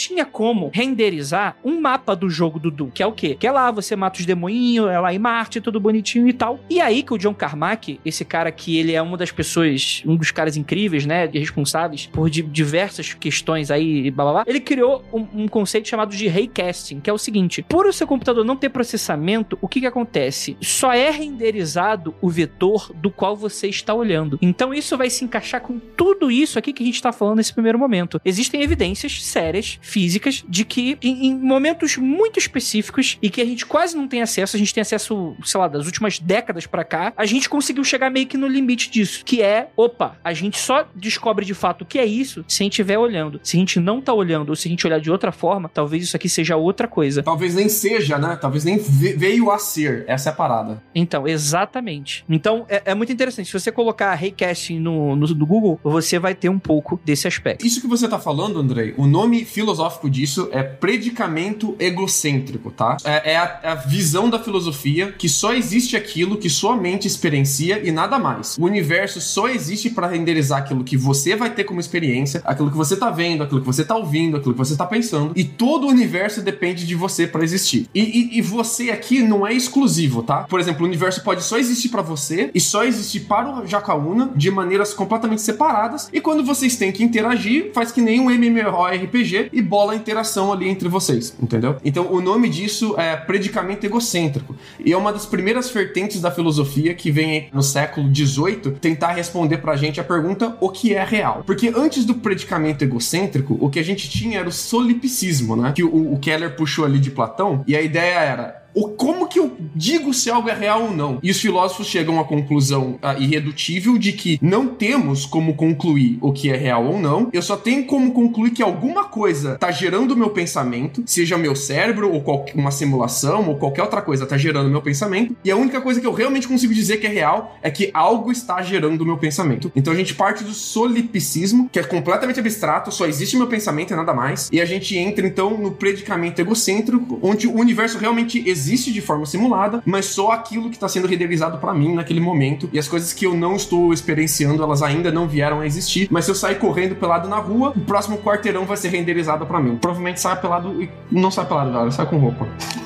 tinha como renderizar um mapa do jogo do Doom, que é o quê? Que é lá, você mata os demoinhos, é lá em Marte, tudo bonitinho e tal. E aí que o John Carmack, esse cara que ele é uma das pessoas, um dos caras incríveis, né, responsáveis por diversas questões aí, blá blá blá, ele criou um conceito chamado de raycasting, que é o seguinte: por o seu computador não ter processamento, o que acontece? Só é renderizado o vetor do qual você está olhando. Então isso vai se encaixar com tudo isso aqui que a gente está falando nesse primeiro momento. Existem evidências sérias, físicas, de que em momentos muito específicos e que a gente quase não tem acesso, a gente tem acesso, sei lá, das últimas décadas pra cá, a gente conseguiu chegar meio que no limite disso, que é, opa, a gente só descobre de fato o que é isso se a gente estiver olhando. Se a gente não tá olhando, ou se a gente olhar de outra forma, talvez isso aqui seja outra coisa. Talvez nem seja, né? Talvez nem veio a ser. Essa é a parada. Então, exatamente. Então, é muito interessante. Se você colocar raycasting no Google, você vai ter um pouco desse aspecto. Isso que você tá falando, Andrei, o nome filosófico disso é predicamento egocêntrico, tá? É a visão da filosofia que só existe aquilo que sua mente experiencia e nada mais. O universo só existe para renderizar aquilo que você vai ter como experiência, aquilo que você tá vendo, aquilo que você tá ouvindo, aquilo que você tá pensando, e todo o universo depende de você para existir. E você aqui não é exclusivo, tá? Por exemplo, o universo pode só existir para você e só existir para o Jacaúna de maneiras completamente separadas, e quando vocês têm que interagir, faz que nem um MMORPG e bola a interação ali entre vocês, entendeu? Então o nome disso é predicamento egocêntrico, e é uma das primeiras vertentes da filosofia que vem no século XVIII tentar responder pra gente a pergunta: o que é real? Porque antes do predicamento egocêntrico, o que a gente tinha era o solipsismo, né? Que o Keller puxou ali de Platão, e a ideia era: como que eu digo se algo é real ou não? E os filósofos chegam à conclusão irredutível de que não temos como concluir o que é real ou não. Eu só tenho como concluir que alguma coisa tá gerando o meu pensamento, seja meu cérebro ou uma simulação ou qualquer outra coisa tá gerando o meu pensamento. E a única coisa que eu realmente consigo dizer que é real é que algo está gerando o meu pensamento. Então a gente parte do solipsismo, que é completamente abstrato, só existe meu pensamento e nada mais. E a gente entra então no predicamento egocêntrico, onde o universo realmente existe de forma simulada, mas só aquilo que está sendo renderizado para mim naquele momento, e as coisas que eu não estou experienciando, elas ainda não vieram a existir, mas se eu sair correndo pelado na rua, o próximo quarteirão vai ser renderizado para mim. Provavelmente sai pelado e não sai pelado, galera, sai com roupa.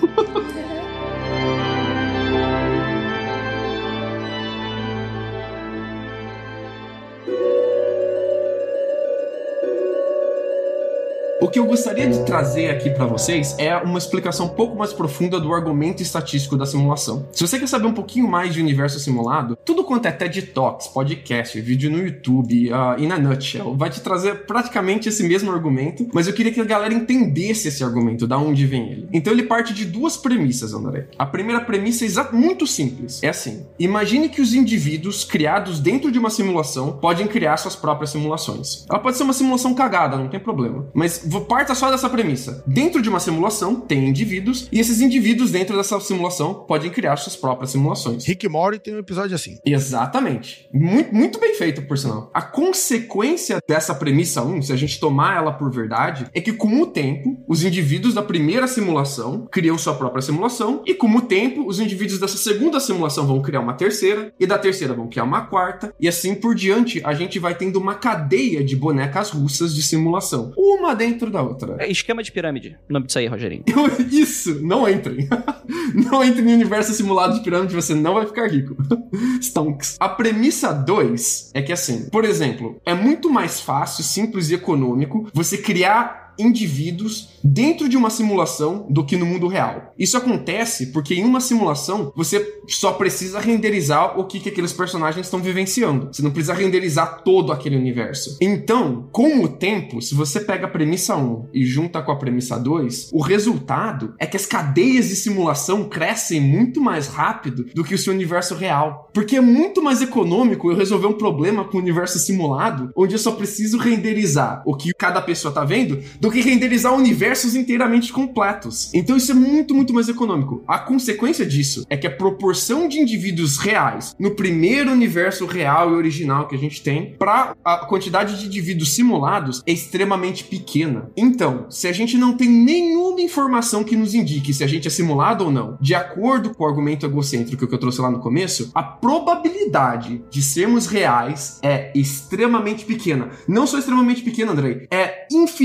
O que eu gostaria de trazer aqui pra vocês é uma explicação um pouco mais profunda do argumento estatístico da simulação. Se você quer saber um pouquinho mais de universo simulado, tudo quanto é TED Talks, podcast, vídeo no YouTube e na Nutshell vai te trazer praticamente esse mesmo argumento, mas eu queria que a galera entendesse esse argumento, da onde vem ele. Então ele parte de duas premissas, André. A primeira premissa é muito simples. É assim: imagine que os indivíduos criados dentro de uma simulação podem criar suas próprias simulações. Ela pode ser uma simulação cagada, não tem problema, mas parta só dessa premissa. Dentro de uma simulação, tem indivíduos, e esses indivíduos dentro dessa simulação podem criar suas próprias simulações. Rick e Morty tem um episódio assim. Exatamente. Muito, muito bem feito, por sinal. A consequência dessa premissa 1, se a gente tomar ela por verdade, é que com o tempo, os indivíduos da primeira simulação criam sua própria simulação, e com o tempo, os indivíduos dessa segunda simulação vão criar uma terceira, e da terceira vão criar uma quarta, e assim por diante, a gente vai tendo uma cadeia de bonecas russas de simulação. Uma dentro da outra. É esquema de pirâmide, o nome disso aí, Rogerinho. Isso, não entrem. Não entrem no universo simulado de pirâmide, você não vai ficar rico. Stonks. A premissa 2 é que, assim, por exemplo, é muito mais fácil, simples e econômico você criar indivíduos dentro de uma simulação do que no mundo real. Isso acontece porque em uma simulação você só precisa renderizar o que aqueles personagens estão vivenciando. Você não precisa renderizar todo aquele universo. Então, com o tempo, se você pega a premissa 1 e junta com a premissa 2, o resultado é que as cadeias de simulação crescem muito mais rápido do que o seu universo real. Porque é muito mais econômico eu resolver um problema com o universo simulado, onde eu só preciso renderizar o que cada pessoa tá vendo, do que renderizar universos inteiramente completos. Então isso é muito, muito mais econômico. A consequência disso é que a proporção de indivíduos reais no primeiro universo real e original que a gente tem para a quantidade de indivíduos simulados é extremamente pequena. Então, se a gente não tem nenhuma informação que nos indique se a gente é simulado ou não, de acordo com o argumento egocêntrico que eu trouxe lá no começo, a probabilidade de sermos reais é extremamente pequena. Não só extremamente pequena, Andrei, é infinitamente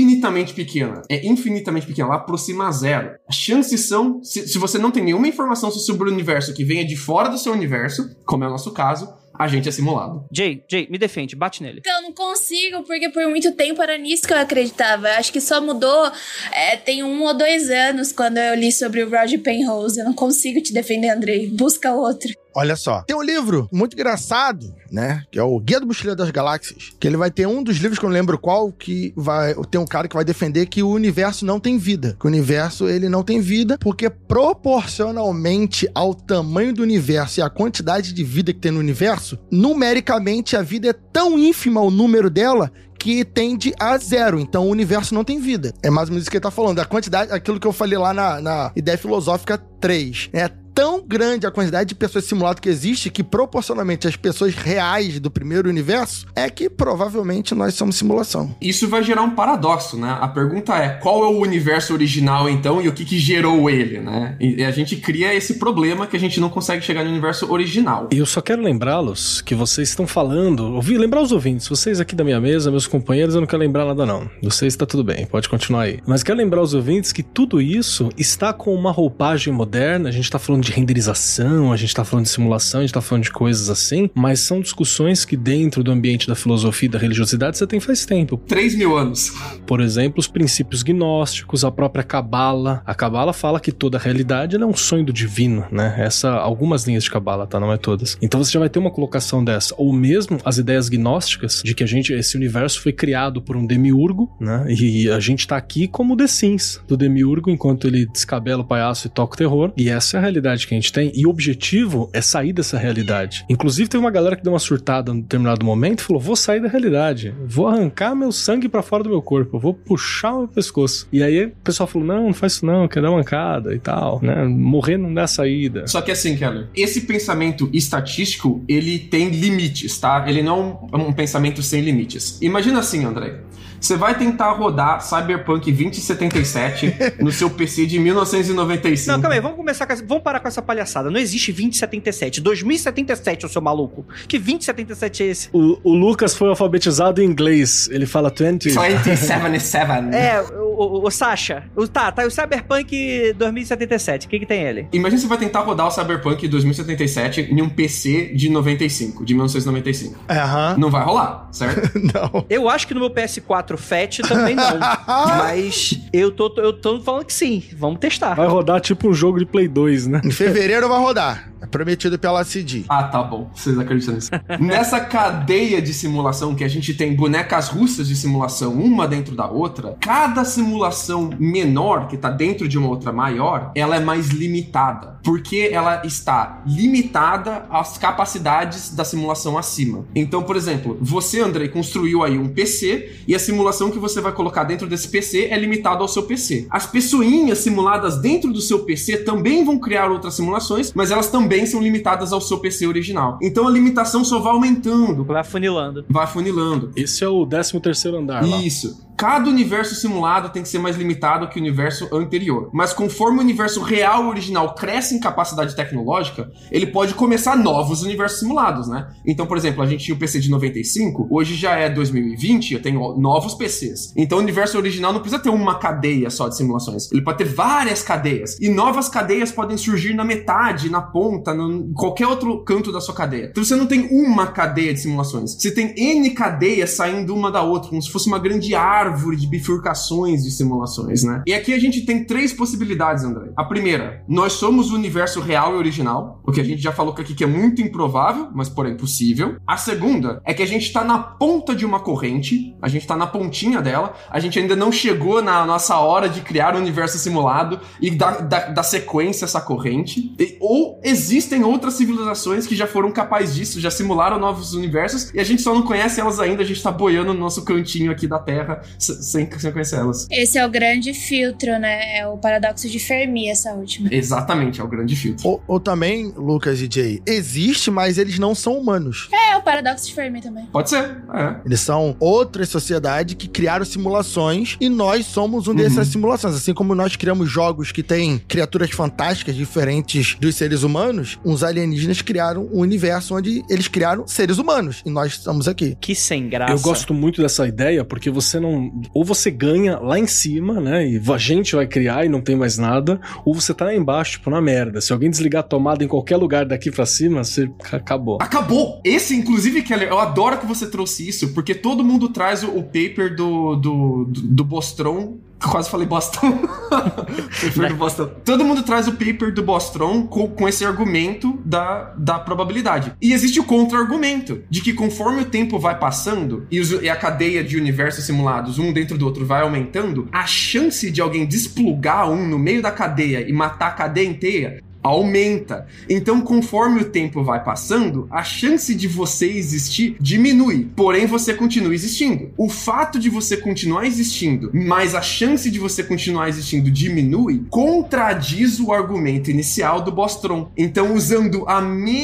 extremamente pequena. É infinitamente pequena. Ela aproxima a zero. As chances são, se você não tem nenhuma informação sobre o universo que venha de fora do seu universo, como é o nosso caso, a gente é simulado. Jay, me defende, bate nele. Então, eu não consigo, porque por muito tempo era nisso que eu acreditava. Acho que só mudou tem 1 ou 2 anos quando eu li sobre o Roger Penrose. Eu não consigo te defender, Andrei. Busca outro. Olha só, tem um livro muito engraçado, né, que é o Guia do Mochileiro das Galáxias, que ele vai ter um dos livros, que eu não lembro qual, que vai ter um cara que vai defender que o universo não tem vida, que o universo, ele não tem vida, porque proporcionalmente ao tamanho do universo e à quantidade de vida que tem no universo, numericamente a vida é tão ínfima o número dela que tende a zero. Então o universo não tem vida. É mais ou menos isso que ele tá falando. A quantidade, aquilo que eu falei lá na ideia filosófica 3. É tão grande a quantidade de pessoas simuladas que existe que proporcionalmente às pessoas reais do primeiro universo é que provavelmente nós somos simulação. Isso vai gerar um paradoxo, né? A pergunta é, qual é o universo original então e o que gerou ele, né? E a gente cria esse problema que a gente não consegue chegar no universo original. E eu só quero lembrá-los que vocês estão falando, lembrar os ouvintes, vocês aqui da minha mesa, meus companheiros, eu não quero lembrar nada não. Vocês tá tudo bem, pode continuar aí. Mas quero lembrar os ouvintes que tudo isso está com uma roupagem moderna, a gente tá falando de renderização, a gente tá falando de simulação, a gente tá falando de coisas assim, mas são discussões que dentro do ambiente da filosofia e da religiosidade você tem faz tempo. 3.000 anos. Por exemplo, os princípios gnósticos, a própria Cabala. A Cabala fala que toda a realidade é um sonho do divino, né? Algumas linhas de Cabala, tá? Não é todas. Então você já vai ter uma colocação dessa. Ou mesmo as ideias gnósticas de que esse universo foi criado por um demiurgo, né? E a gente tá aqui como The Sims do demiurgo, enquanto ele descabela o palhaço e toca o terror. E essa é a realidade que a gente tem, e o objetivo é sair dessa realidade. Inclusive teve uma galera que deu uma surtada em determinado momento e falou, vou sair da realidade, vou arrancar meu sangue pra fora do meu corpo, vou puxar o meu pescoço. E aí o pessoal falou, não faz isso não, quer dar uma mancada e tal, né, morrer não dá saída. Só que assim, Keller, esse pensamento estatístico, ele tem limites, tá? Ele não é um pensamento sem limites. Imagina assim, André, você vai tentar rodar Cyberpunk 2077 no seu PC de 1995. Não, calma aí, vamos parar com essa palhaçada. Não existe 2077. 2077, ô seu maluco. Que 2077 é esse? O Lucas foi alfabetizado em inglês. Ele fala 2077. O Sasha. Tá, o Cyberpunk 2077. O que tem ele? Imagina você vai tentar rodar o Cyberpunk 2077 em um PC de 1995. Não vai rolar, certo? Não. Eu acho que no meu PS4 Fat também não. Mas eu tô falando que sim. Vamos testar. Vai rodar tipo um jogo de Play 2, né? Em fevereiro vai rodar. É prometido pela CD. Ah, tá bom. Vocês acreditam nisso? Nessa cadeia de simulação que a gente tem bonecas russas de simulação, uma dentro da outra, cada simulação menor, que tá dentro de uma outra maior, ela é mais limitada. Porque ela está limitada às capacidades da simulação acima. Então, por exemplo, você, Andrei, construiu aí um PC e a simulação que você vai colocar dentro desse PC é limitada ao seu PC. As pessoinhas simuladas dentro do seu PC também vão criar outras simulações, mas elas também são limitadas ao seu PC original. Então a limitação só vai aumentando. Vai funilando. Esse é o 13º andar lá. Isso. Cada universo simulado tem que ser mais limitado que o universo anterior. Mas conforme o universo real original cresce em capacidade tecnológica, ele pode começar novos universos simulados, né? Então, por exemplo, a gente tinha o PC de 95, hoje já é 2020, eu tenho novos PCs. Então o universo original não precisa ter uma cadeia só de simulações. Ele pode ter várias cadeias. E novas cadeias podem surgir na metade, na ponta, em qualquer outro canto da sua cadeia. Então você não tem uma cadeia de simulações. Você tem N cadeias saindo uma da outra, como se fosse uma grande árvore de bifurcações de simulações, né? E aqui a gente tem 3 possibilidades, André. A primeira, nós somos o universo real e original, o que a gente já falou aqui que é muito improvável, mas porém possível. A segunda é que a gente tá na ponta de uma corrente, a gente tá na pontinha dela, a gente ainda não chegou na nossa hora de criar um universo simulado e dar sequência a essa corrente. Ou existem outras civilizações que já foram capazes disso, já simularam novos universos e a gente só não conhece elas ainda, a gente tá boiando no nosso cantinho aqui da Terra sem conhecer elas. Esse é o grande filtro, né? É o paradoxo de Fermi, essa última. Exatamente, é o grande filtro. Ou também, Lucas e Jay, existe, mas eles não são humanos. É o paradoxo de Fermi também. Pode ser, Eles são outras sociedades que criaram simulações e nós somos dessas simulações. Assim como nós criamos jogos que têm criaturas fantásticas diferentes dos seres humanos, uns alienígenas criaram um universo onde eles criaram seres humanos e nós estamos aqui. Que sem graça. Eu gosto muito dessa ideia porque você não não... Ou você ganha lá em cima, né? E a gente vai criar e não tem mais nada. Ou você tá lá embaixo, tipo, na merda. Se alguém desligar a tomada em qualquer lugar daqui pra cima, você acabou. Acabou! Esse, inclusive, Keller, eu adoro que você trouxe isso, porque todo mundo traz o paper do Bostrom. Quase falei Boston. Paper do Boston. Todo mundo traz o paper do Bostrom com esse argumento da probabilidade. E existe o contra-argumento, de que conforme o tempo vai passando e a cadeia de universos simulados, um dentro do outro, vai aumentando, a chance de alguém desplugar um no meio da cadeia e matar a cadeia inteira aumenta. Então, conforme o tempo vai passando, a chance de você existir diminui, porém você continua existindo. O fato de você continuar existindo, mas a chance de você continuar existindo diminui, contradiz o argumento inicial do Bostrom. Então, usando o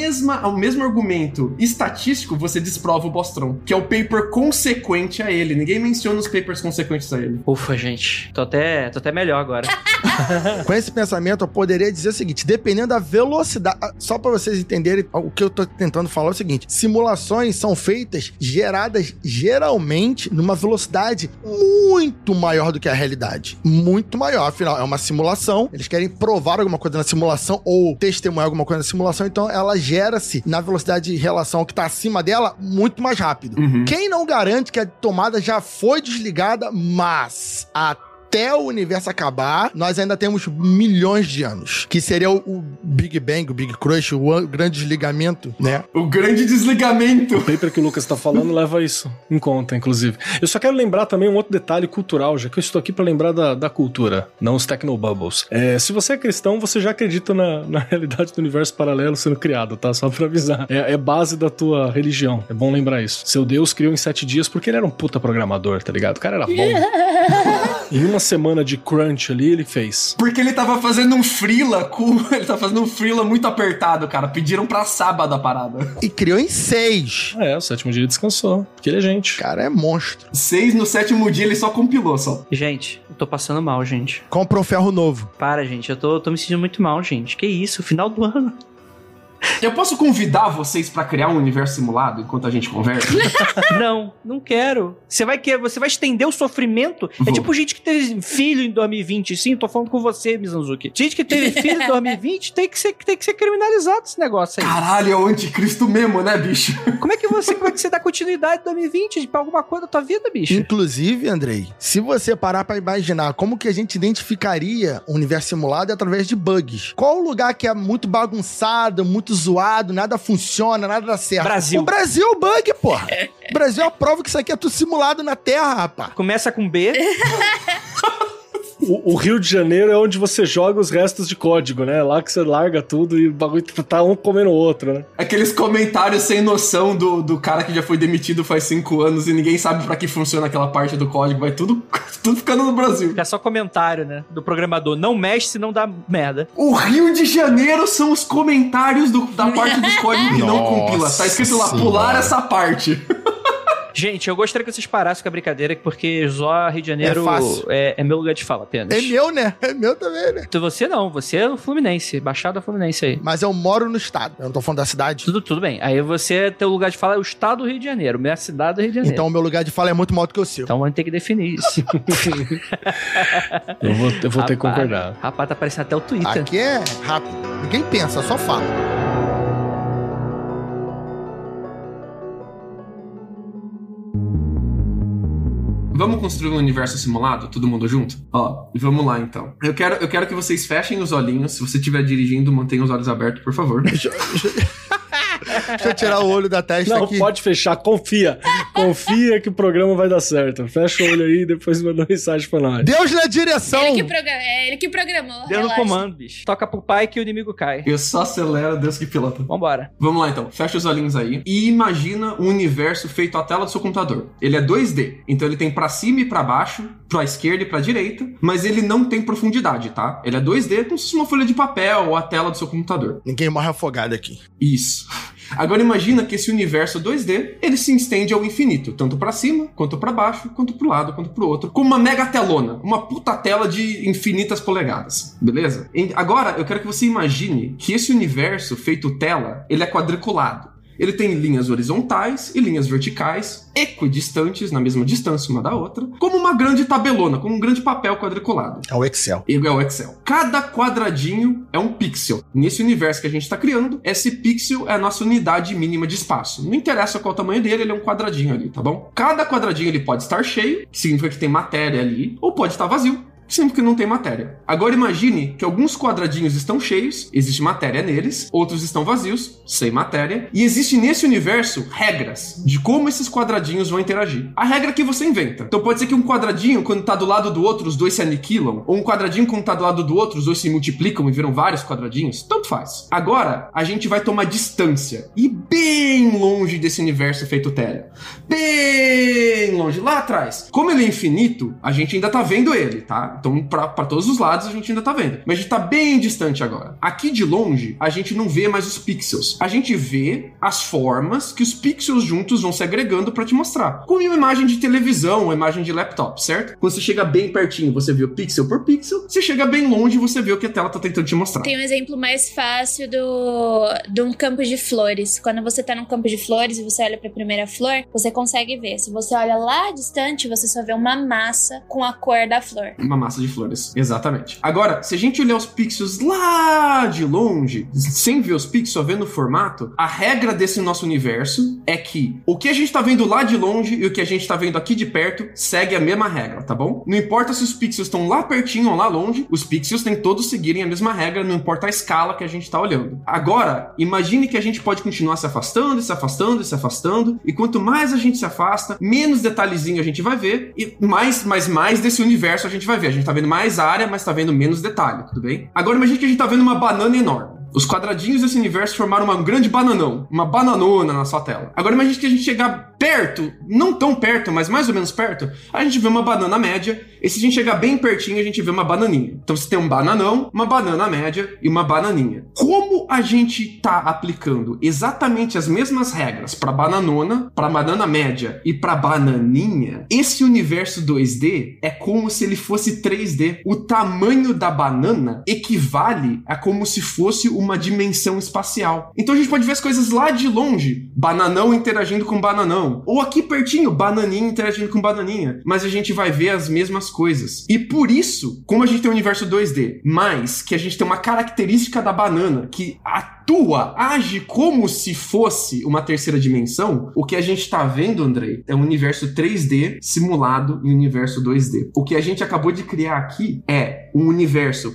mesmo argumento estatístico, você desprova o Bostrom, que é o paper consequente a ele. Ninguém menciona os papers consequentes a ele. Ufa, gente. Tô até melhor agora. Com esse pensamento, eu poderia dizer o seguinte: dependendo da velocidade... Só pra vocês entenderem, o que eu tô tentando falar é o seguinte: simulações são feitas, geradas geralmente numa velocidade muito maior do que a realidade. Muito maior. Afinal, é uma simulação. Eles querem provar alguma coisa na simulação ou testemunhar alguma coisa na simulação, então ela gera-se na velocidade de relação que tá acima dela muito mais rápido. Quem não garante que a tomada já foi desligada, mas até o universo acabar, nós ainda temos milhões de anos. Que seria o Big Bang, o Big Crush, o grande desligamento, né? O grande desligamento! O paper que o Lucas tá falando leva isso em conta, inclusive. Eu só quero lembrar também um outro detalhe cultural, já que eu estou aqui pra lembrar da cultura, não os Technobubbles. Se você é cristão, você já acredita na realidade do universo paralelo sendo criado, tá? Só pra avisar. É base da tua religião. É bom lembrar isso. Seu Deus criou em 7 dias porque ele era um puta programador, tá ligado? O cara era bom. Em uma semana de crunch ali, ele fez. Porque ele tava fazendo um freela ele tava fazendo um freela muito apertado, cara. Pediram pra sábado a parada. E criou em 6. O 7º dia ele descansou. Porque ele é gente. O cara é monstro. 6 no 7º dia ele só compilou, só. Gente, eu tô passando mal, gente. Compra um ferro novo. Para, gente. Eu tô me sentindo muito mal, gente. Que isso? Final do ano. Eu posso convidar vocês pra criar um universo simulado enquanto a gente conversa? Não quero. Você vai estender o sofrimento? É tipo gente que teve filho em 2020. Sim, tô falando com você, Mizanzuki. Gente que teve filho em 2020 tem que ser criminalizado esse negócio aí. Caralho, é o anticristo mesmo, né, bicho? Como é que você dá continuidade em 2020 pra alguma coisa da tua vida, bicho? Inclusive, Andrei, se você parar pra imaginar como que a gente identificaria o universo simulado é através de bugs. Qual o lugar que é muito bagunçado, muito zoado, nada funciona, nada dá certo? Brasil. O Brasil é o bug, porra. O Brasil é a prova que isso aqui é tudo simulado na Terra, rapaz. Começa com B. O Rio de Janeiro é onde você joga os restos de código, né? Lá que você larga tudo e o bagulho tá um comendo o outro, né? Aqueles comentários sem noção do cara que já foi demitido faz 5 anos e ninguém sabe pra que funciona aquela parte do código. Vai tudo ficando no Brasil. É só comentário, né? Do programador. Não mexe se não dá merda. O Rio de Janeiro são os comentários da parte do código que não compila. Tá escrito lá, pular essa parte. Gente, eu gostaria que vocês parassem com a brincadeira, porque só Rio de Janeiro é meu lugar de fala apenas. É meu, né? É meu também, né? Você não, você é o Fluminense, Baixada Fluminense aí. Mas eu moro no estado, eu não tô falando da cidade. Tudo bem. Aí você, teu lugar de fala é o estado do Rio de Janeiro, minha cidade do Rio de Janeiro. Então o meu lugar de fala é muito maior do que o seu. Então vamos ter que definir isso. eu vou ter que concordar. Rapaz, tá aparecendo até o Twitter. Aqui é rápido. Ninguém pensa, só fala. Vamos construir um universo simulado, todo mundo junto? Ó, vamos lá então. Eu quero que vocês fechem os olhinhos. Se você estiver dirigindo, mantenha os olhos abertos, por favor. Deixa eu tirar o olho da testa aqui. Não, pode fechar, confia. Confia que o programa vai dar certo. Fecha o olho aí e depois manda mensagem pra nós. Deus na direção! Ele que programou. Deu no comando, bicho. Toca pro pai que o inimigo cai. Eu só acelero, Deus que pilota. Vambora. Vamos lá então, fecha os olhinhos aí e imagina um universo feito à tela do seu computador. Ele é 2D, então ele tem pra cima e pra baixo, pra esquerda e pra direita, mas ele não tem profundidade, tá? Ele é 2D como se fosse uma folha de papel ou a tela do seu computador. Ninguém morre afogado aqui. Isso. Agora imagina que esse universo 2D, ele se estende ao infinito, tanto pra cima, quanto pra baixo, quanto pro lado, quanto pro outro, com uma mega telona, uma puta tela de infinitas polegadas, beleza? Agora eu quero que você imagine que esse universo feito tela, ele é quadriculado. ele tem linhas horizontais e linhas verticais, equidistantes, na mesma distância uma da outra, como uma grande tabelona, como um grande papel quadriculado. É o Excel. É o Excel. Cada quadradinho é um pixel. Nesse universo que a gente está criando, esse pixel é a nossa unidade mínima de espaço. Não interessa qual o tamanho dele, ele é um quadradinho ali, tá bom? Cada quadradinho ele pode estar cheio, que significa que tem matéria ali, ou pode estar vazio, sempre que não tem matéria. Agora imagine que alguns quadradinhos estão cheios, existe matéria neles, outros estão vazios, sem matéria, e existe nesse universo regras de como esses quadradinhos vão interagir. A regra que você inventa. Então pode ser que um quadradinho, quando tá do lado do outro, os dois se aniquilam, ou um quadradinho, quando tá do lado do outro, os dois se multiplicam e viram vários quadradinhos, tanto faz. Agora, a gente vai tomar distância, e bem longe desse universo feito Telia. Bem longe, lá atrás. Como ele é infinito, a gente ainda tá vendo ele, tá? Então, pra todos os lados, a gente ainda tá vendo. Mas a gente tá bem distante agora. Aqui de longe, a gente não vê mais os pixels. A gente vê as formas que os pixels juntos vão se agregando pra te mostrar. Como uma imagem de televisão, uma imagem de laptop, certo? Quando você chega bem pertinho, você vê o pixel por pixel. Você chega bem longe, você vê o que a tela tá tentando te mostrar. Tem um exemplo mais fácil de um campo de flores. Quando você tá num campo de flores e você olha pra primeira flor, você consegue ver. Se você olha lá distante, você só vê uma massa com a cor da flor. Uma massa de flores, exatamente. Agora, se a gente olhar os pixels lá de longe, sem ver os pixels, só vendo o formato, a regra desse nosso universo é que o que a gente tá vendo lá de longe e o que a gente tá vendo aqui de perto segue a mesma regra, tá bom? Não importa se os pixels estão lá pertinho ou lá longe, os pixels têm todos seguirem a mesma regra, não importa a escala que a gente tá olhando. Agora, imagine que a gente pode continuar se afastando, se afastando, se afastando, e quanto mais a gente se afasta, menos detalhezinho a gente vai ver, e mais desse universo a gente vai ver. A gente tá vendo mais área, mas tá vendo menos detalhe, tudo bem? Agora imagine que a gente tá vendo uma banana enorme. Os quadradinhos desse universo formaram um grande bananão, uma bananona na sua tela. Agora imagine que a gente chegar perto, não tão perto, mas mais ou menos perto, a gente vê uma banana média, e se a gente chegar bem pertinho, a gente vê uma bananinha. Então você tem um bananão, uma banana média e uma bananinha. Como a gente tá aplicando exatamente as mesmas regras para bananona, para banana média e para bananinha, esse universo 2D é como se ele fosse 3D. O tamanho da banana equivale a como se fosse uma dimensão espacial. Então a gente pode ver as coisas lá de longe, bananão interagindo com bananão, ou aqui pertinho, bananinha interagindo com bananinha, mas a gente vai ver as mesmas coisas. E por isso, como a gente tem um universo 2D, mas que a gente tem uma característica da banana que age como se fosse uma terceira dimensão, o que a gente tá vendo, Andrei, é um universo 3D simulado em universo 2D. O que a gente acabou de criar aqui é um universo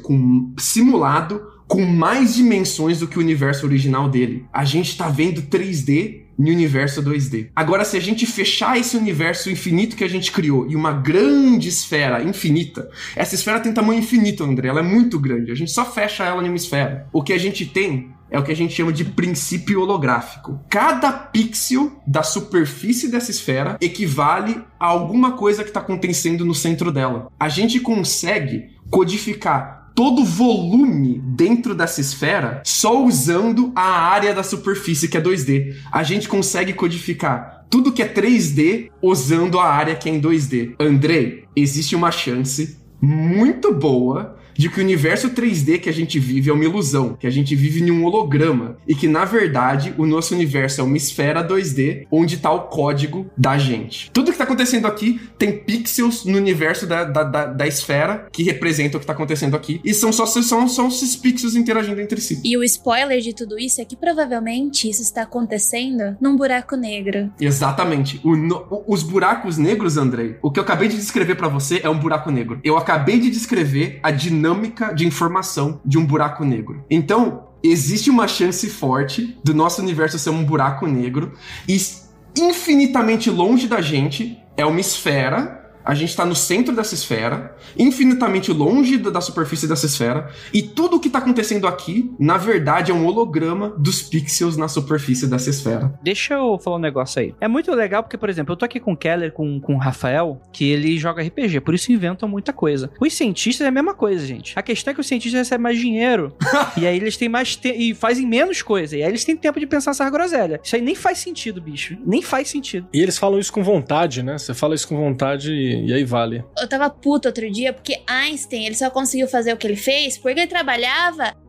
simulado com mais dimensões do que o universo original dele. A gente tá vendo 3D no universo 2D. Agora, se a gente fechar esse universo infinito que a gente criou em uma grande esfera infinita, essa esfera tem tamanho infinito, André, ela é muito grande, a gente só fecha ela em uma esfera. O que a gente tem é o que a gente chama de princípio holográfico. Cada pixel da superfície dessa esfera equivale a alguma coisa que está acontecendo no centro dela. A gente consegue codificar todo o volume dentro dessa esfera só usando a área da superfície que é 2D. A gente consegue codificar tudo que é 3D usando a área que é em 2D. Andrei, existe uma chance muito boa de que o universo 3D que a gente vive é uma ilusão, que a gente vive em um holograma e que, na verdade, o nosso universo é uma esfera 2D onde está o código da gente. Tudo que está acontecendo aqui tem pixels no universo da esfera que representam o que está acontecendo aqui e são só esses pixels interagindo entre si. E o spoiler de tudo isso é que provavelmente isso está acontecendo num buraco negro. Exatamente. Os buracos negros, Andrei, o que eu acabei de descrever para você é um buraco negro. Eu acabei de descrever a dinâmica de informação de um buraco negro. Então, existe uma chance forte do nosso universo ser um buraco negro e infinitamente longe da gente é uma esfera. A gente está no centro dessa esfera, infinitamente longe da superfície dessa esfera, e tudo o que está acontecendo aqui, na verdade, é um holograma dos pixels na superfície dessa esfera. Deixa eu falar um negócio aí. É muito legal porque, por exemplo, eu tô aqui com o Keller, com o Rafael, que ele joga RPG, por isso inventam muita coisa. Os cientistas é a mesma coisa, gente. A questão é que os cientistas recebem mais dinheiro, e aí eles têm mais e fazem menos coisa, e aí eles têm tempo de pensar essas groselhas. Isso aí nem faz sentido, bicho. Nem faz sentido. E eles falam isso com vontade, né? Você fala isso com vontade e aí vale. Eu tava puto outro dia porque Einstein, ele só conseguiu fazer o que ele fez porque ele trabalhava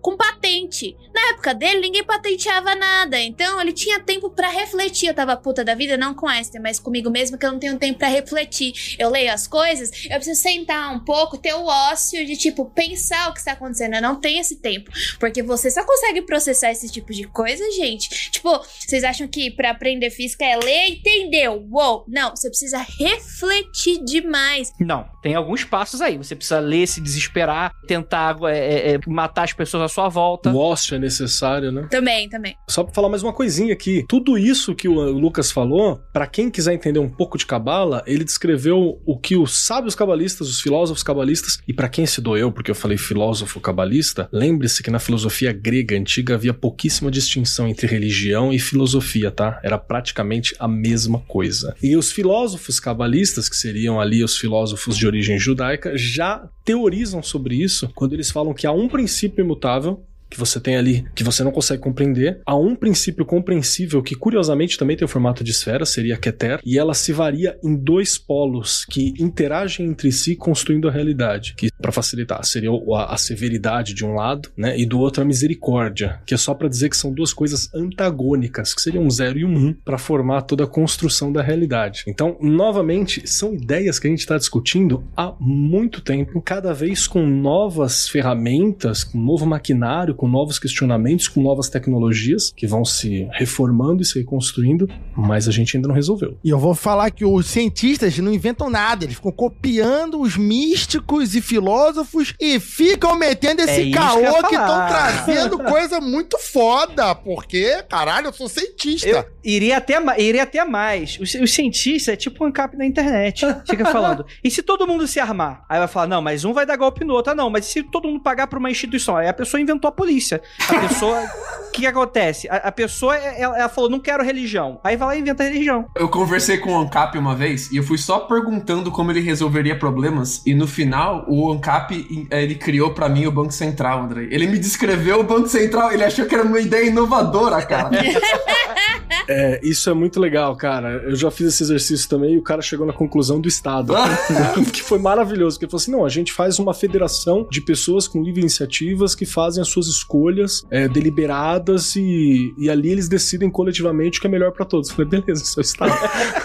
com patente. Na época dele, ninguém patenteava nada, então ele tinha tempo pra refletir. Eu tava puta da vida, não com Einstein, mas comigo mesmo, que eu não tenho tempo pra refletir. Eu leio as coisas, eu preciso sentar um pouco, ter o ócio de, tipo, pensar o que está acontecendo. Eu não tenho esse tempo, porque você só consegue processar esse tipo de coisa, gente. Tipo, vocês acham que pra aprender física é ler e entendeu? Uou, não, você precisa refletir demais. Não, tem alguns passos aí. Você precisa ler, se desesperar, tentar matar as pessoas à sua volta. O ócio é necessário, né? Também. Só pra falar mais uma coisinha aqui. Tudo isso que o Lucas falou, pra quem quiser entender um pouco de cabala, ele descreveu o que os sábios cabalistas, os filósofos cabalistas, e pra quem se doeu, porque eu falei filósofo cabalista, lembre-se que na filosofia grega antiga havia pouquíssima distinção entre religião e filosofia, tá? Era praticamente a mesma coisa. E os filósofos cabalistas, que seriam ali os filósofos de origem judaica, já teorizam sobre isso quando eles falam que há um princípio imutável que você tem ali, que você não consegue compreender. Há um princípio compreensível que, curiosamente, também tem o formato de esfera, seria a Keter, e ela se varia em dois polos que interagem entre si construindo a realidade, que, para facilitar, seria a severidade de um lado, né, e do outro a misericórdia, que é só para dizer que são duas coisas antagônicas, que seriam um 0 e um 1, para formar toda a construção da realidade. Então, novamente, são ideias que a gente está discutindo há muito tempo, cada vez com novas ferramentas, com novo maquinário, com novos questionamentos, com novas tecnologias que vão se reformando e se reconstruindo, mas a gente ainda não resolveu. E eu vou falar que os cientistas não inventam nada, eles ficam copiando os místicos e filósofos e ficam metendo esse caô que estão trazendo coisa muito foda, porque, caralho, eu sou cientista. Eu iria até mais. Os cientistas é tipo um ANCAP na internet. Fica falando, e se todo mundo se armar? Aí vai falar, não, mas um vai dar golpe no outro. Ah, não, mas se todo mundo pagar pra uma instituição? Aí a pessoa inventou a polícia. A pessoa... O que acontece? A pessoa, ela falou, não quero religião. Aí vai lá e inventa religião. Eu conversei com o ANCAP uma vez e eu fui só perguntando como ele resolveria problemas e no final o ANCAP, ele criou pra mim o Banco Central, André. Ele me descreveu o Banco Central, ele achou que era uma ideia inovadora, cara. Isso é muito legal, cara. Eu já fiz esse exercício também e o cara chegou na conclusão do Estado. Que foi maravilhoso. Porque ele falou assim, não, a gente faz uma federação de pessoas com livre iniciativas que fazem as suas escolhas deliberadas e ali eles decidem coletivamente o que é melhor pra todos. Eu falei, beleza, isso é o Estado.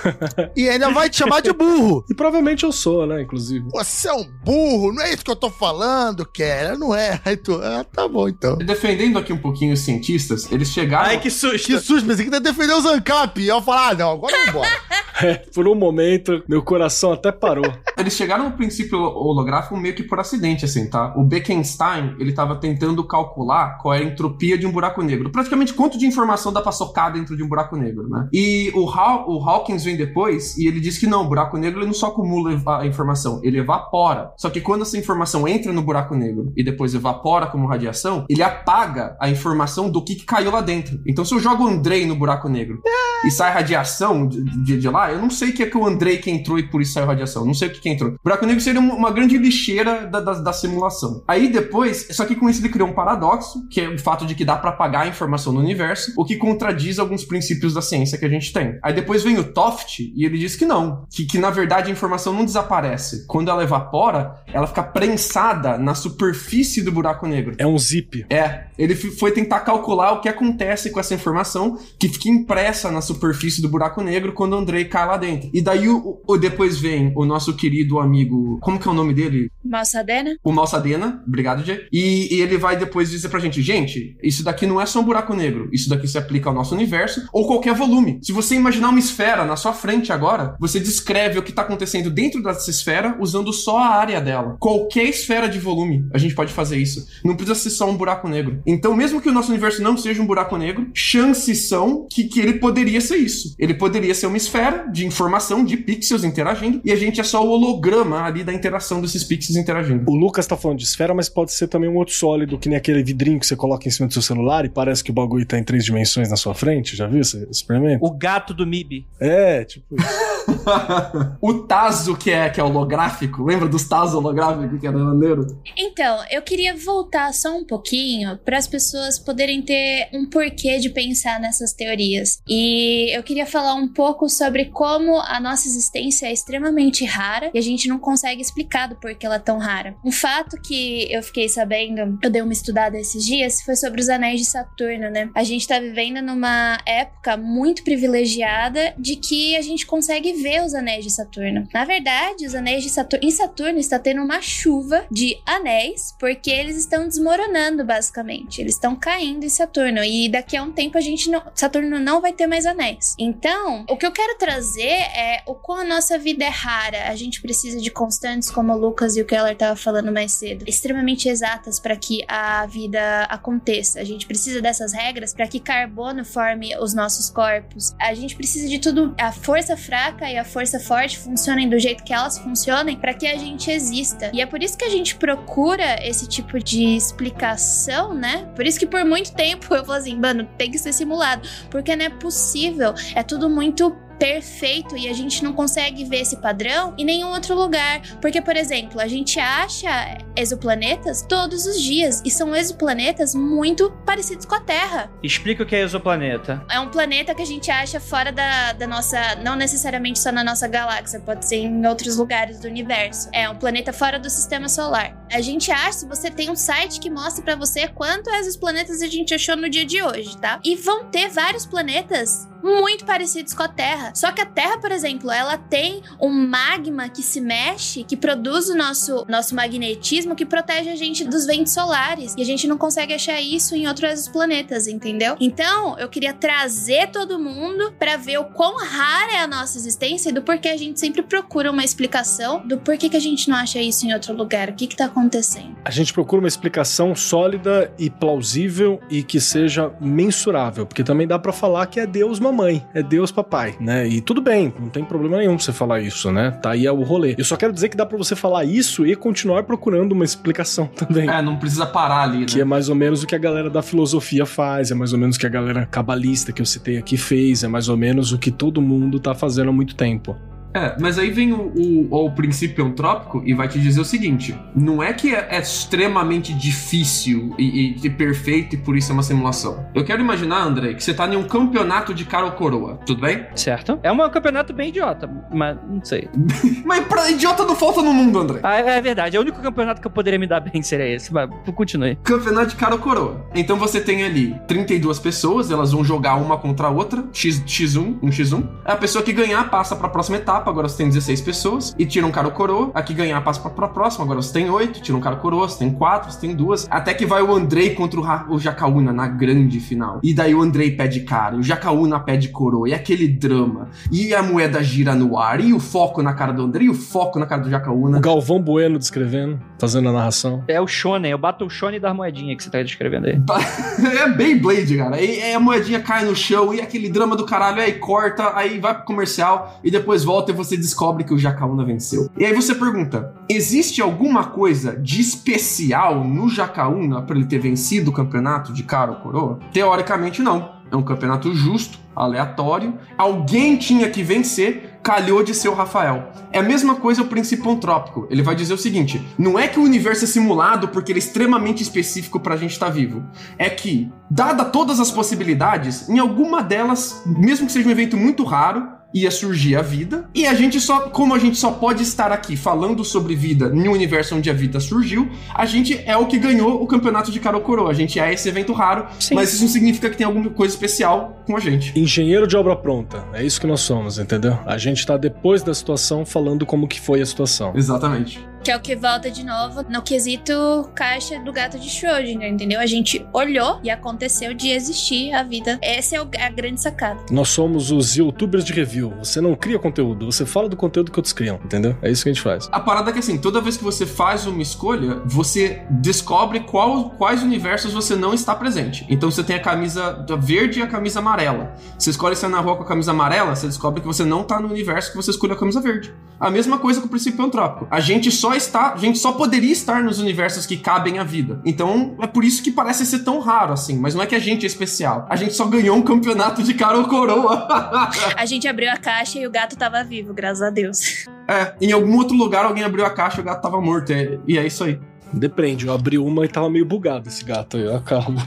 E ainda vai te chamar de burro. E provavelmente eu sou, né, inclusive. Você é um burro, não é isso que eu tô falando, Kera, não é. Aí tu, tá bom então. Defendendo aqui um pouquinho os cientistas, eles chegaram... Ai, que susto. Que susto, pensei que ia defender os ANCAP. E eu falar, não, agora vamos embora. Por um momento, meu coração até parou. Eles chegaram no princípio holográfico meio que por acidente, assim, tá? O Bekenstein, ele tava tentando calcular qual era a entropia de um buraco negro. Praticamente quanto de informação dá pra socar dentro de um buraco negro, né? E o Hawkins vem depois e ele diz que não, o buraco negro ele não só acumula a informação, ele evapora. Só que quando essa informação entra no buraco negro e depois evapora como radiação, ele apaga a informação do que caiu lá dentro. Então se eu jogo o Andrei no buraco negro e sai radiação de lá, eu não sei o que é que o Andrei que entrou e por isso saiu radiação. Não sei o que entrou. O buraco negro seria uma grande lixeira da simulação. Aí depois, só que com isso ele criou um paradoxo, que é o fato de que dá pra apagar a informação no universo, o que contradiz alguns princípios da ciência que a gente tem. Aí depois vem o Toft e ele diz que não, que na verdade a informação não desaparece. Quando ela evapora, ela fica prensada na superfície do buraco negro. É um zip. Ele foi tentar calcular o que acontece com essa informação que fica impressa na superfície do buraco negro quando o Andrei cai lá dentro. E daí depois vem o nosso querido amigo, como que é o nome dele? Malsadena? O Malsadena, obrigado, Jay. E ele vai depois dizer pra gente, isso daqui não é só um buraco negro, isso daqui se aplica ao nosso universo ou qualquer volume. Se você imaginar uma esfera na sua frente agora, você descreve o que tá acontecendo dentro dessa esfera usando só a área dela. Qualquer esfera de volume, a gente pode fazer isso. Não precisa ser só um buraco negro. Então, mesmo que o nosso universo não seja um buraco negro, chances são que ele poderia ser isso. Ele poderia ser uma esfera de informação, de pixels interagindo, e a gente é só o holograma ali da interação desses pixels interagindo. O Lucas tá falando de esfera, mas pode ser também um outro sólido, que nem aquele vidrinho que você coloca em cima do seu celular e parece que o bagulho tá em 3 dimensões na sua frente. Já viu esse experimento? O gato do MIB. Tipo isso. O Tazo, que é holográfico. Lembra dos Tazos holográficos que era maneiro? Então, eu queria voltar só um pouquinho para as pessoas poderem ter um porquê de pensar nessas teorias. E E eu queria falar um pouco sobre como a nossa existência é extremamente rara e a gente não consegue explicar do porquê ela é tão rara. Um fato que eu fiquei sabendo, eu dei uma estudada esses dias, foi sobre os anéis de Saturno, né? A gente tá vivendo numa época muito privilegiada de que a gente consegue ver os anéis de Saturno. Na verdade, os anéis de Saturno... Em Saturno está tendo uma chuva de anéis, porque eles estão desmoronando, basicamente. Eles estão caindo em Saturno. E daqui a um tempo Saturno não vai ter mais anéis. Então, o que eu quero trazer é o quão a nossa vida é rara. A gente precisa de constantes, como o Lucas e o Keller estavam falando mais cedo, extremamente exatas para que a vida aconteça. A gente precisa dessas regras para que carbono forme os nossos corpos. A gente precisa de tudo. A força fraca e a força forte funcionem do jeito que elas funcionem para que a gente exista. E é por isso que a gente procura esse tipo de explicação, né? Por isso que por muito tempo eu falo assim, mano, tem que ser simulado, porque não é possível, é tudo muito perfeito e a gente não consegue ver esse padrão em nenhum outro lugar, porque, por exemplo, a gente acha exoplanetas todos os dias e são exoplanetas muito parecidos com a Terra. Explica o que é exoplaneta. É um planeta que a gente acha fora da nossa, não necessariamente só na nossa galáxia, pode ser em outros lugares do universo. É um planeta fora do sistema solar. A gente acha, se você tem um site que mostra pra você quantos exoplanetas a gente achou no dia de hoje, tá? E vão ter vários planetas muito parecidos com a Terra. Só que a Terra, por exemplo, ela tem um magma que se mexe, que produz o nosso magnetismo, que protege a gente dos ventos solares. E a gente não consegue achar isso em outros planetas, entendeu? Então, eu queria trazer todo mundo pra ver o quão rara é a nossa existência e do porquê a gente sempre procura uma explicação do porquê que a gente não acha isso em outro lugar. O que tá acontecendo? A gente procura uma explicação sólida e plausível e que seja mensurável, porque também dá pra falar que é Deus mamãe, é Deus papai, né? E tudo bem, não tem problema nenhum você falar isso, né? Tá aí o rolê. Eu só quero dizer que dá pra você falar isso e continuar procurando uma explicação também. Não precisa parar ali, né? Que é mais ou menos o que a galera da filosofia faz, é mais ou menos o que a galera cabalista que eu citei aqui fez, é mais ou menos o que todo mundo tá fazendo há muito tempo. Mas aí vem o princípio antrópico e vai te dizer o seguinte: não é que é extremamente difícil e perfeito e por isso é uma simulação. Eu quero imaginar, André, que você tá em um campeonato de cara ou coroa, tudo bem? Certo. É um campeonato bem idiota, mas não sei. Mas pra idiota não falta no mundo, André. É verdade, é o único campeonato que eu poderia me dar bem seria esse, mas continue. Campeonato de cara ou coroa. Então você tem ali 32 pessoas, elas vão jogar uma contra a outra, x1. A pessoa que ganhar passa pra próxima etapa. Agora você tem 16 pessoas e tira um cara ou coroa. Aqui ganhar passa pra próxima. Agora você tem 8, tira um cara ou coroa. Você tem 4, você tem 2. Até que vai o Andrei contra o Jacaúna na grande final. E daí o Andrei pede cara, o Jacaúna pede coroa. E aquele drama. E a moeda gira no ar. E o foco na cara do Andrei e o foco na cara do Jacaúna. O Galvão Bueno descrevendo, fazendo a narração. É o Shonen, eu bato o Shonen das moedinhas que você tá descrevendo aí. É Beyblade, cara. E a moedinha cai no chão e aquele drama do caralho. Aí corta, aí vai pro comercial e depois volta e você descobre que o Jacaúna venceu. E aí você pergunta, existe alguma coisa de especial no Jacaúna pra ele ter vencido o campeonato de cara ou coroa? Teoricamente não. É um campeonato justo, aleatório. Alguém tinha que vencer, calhou de ser o Rafael. É a mesma coisa o princípio antrópico. Ele vai dizer o seguinte: não é que o universo é simulado porque ele é extremamente específico pra gente estar vivo. É que, dada todas as possibilidades, em alguma delas, mesmo que seja um evento muito raro, ia surgir a vida, e como a gente só pode estar aqui falando sobre vida em um universo onde a vida surgiu, a gente é o que ganhou o campeonato de cara ou coroa, a gente é esse evento raro. Sim. Mas isso não significa que tem alguma coisa especial com a gente. Engenheiro de obra pronta, é isso que nós somos, entendeu? A gente tá depois da situação falando como que foi a situação. Exatamente. Que é o que volta de novo no quesito caixa do gato de Schrödinger, entendeu? A gente olhou e aconteceu de existir a vida. Essa é a grande sacada. Nós somos os youtubers de review. Você não cria conteúdo, você fala do conteúdo que outros criam, entendeu? É isso que a gente faz. A parada é que assim, toda vez que você faz uma escolha, você descobre quais universos você não está presente. Então você tem a camisa verde e a camisa amarela. Você escolhe sair na rua com a camisa amarela, você descobre que você não está no universo que você escolheu a camisa verde. A mesma coisa com o princípio antrópico. A gente só poderia estar nos universos que cabem à vida. Então, é por isso que parece ser tão raro, assim. Mas não é que a gente é especial. A gente só ganhou um campeonato de cara ou coroa. A gente abriu a caixa e o gato tava vivo, graças a Deus. Em algum outro lugar alguém abriu a caixa e o gato tava morto. E é isso aí. Depende, eu abri uma e tava meio bugado esse gato aí, ó, calma.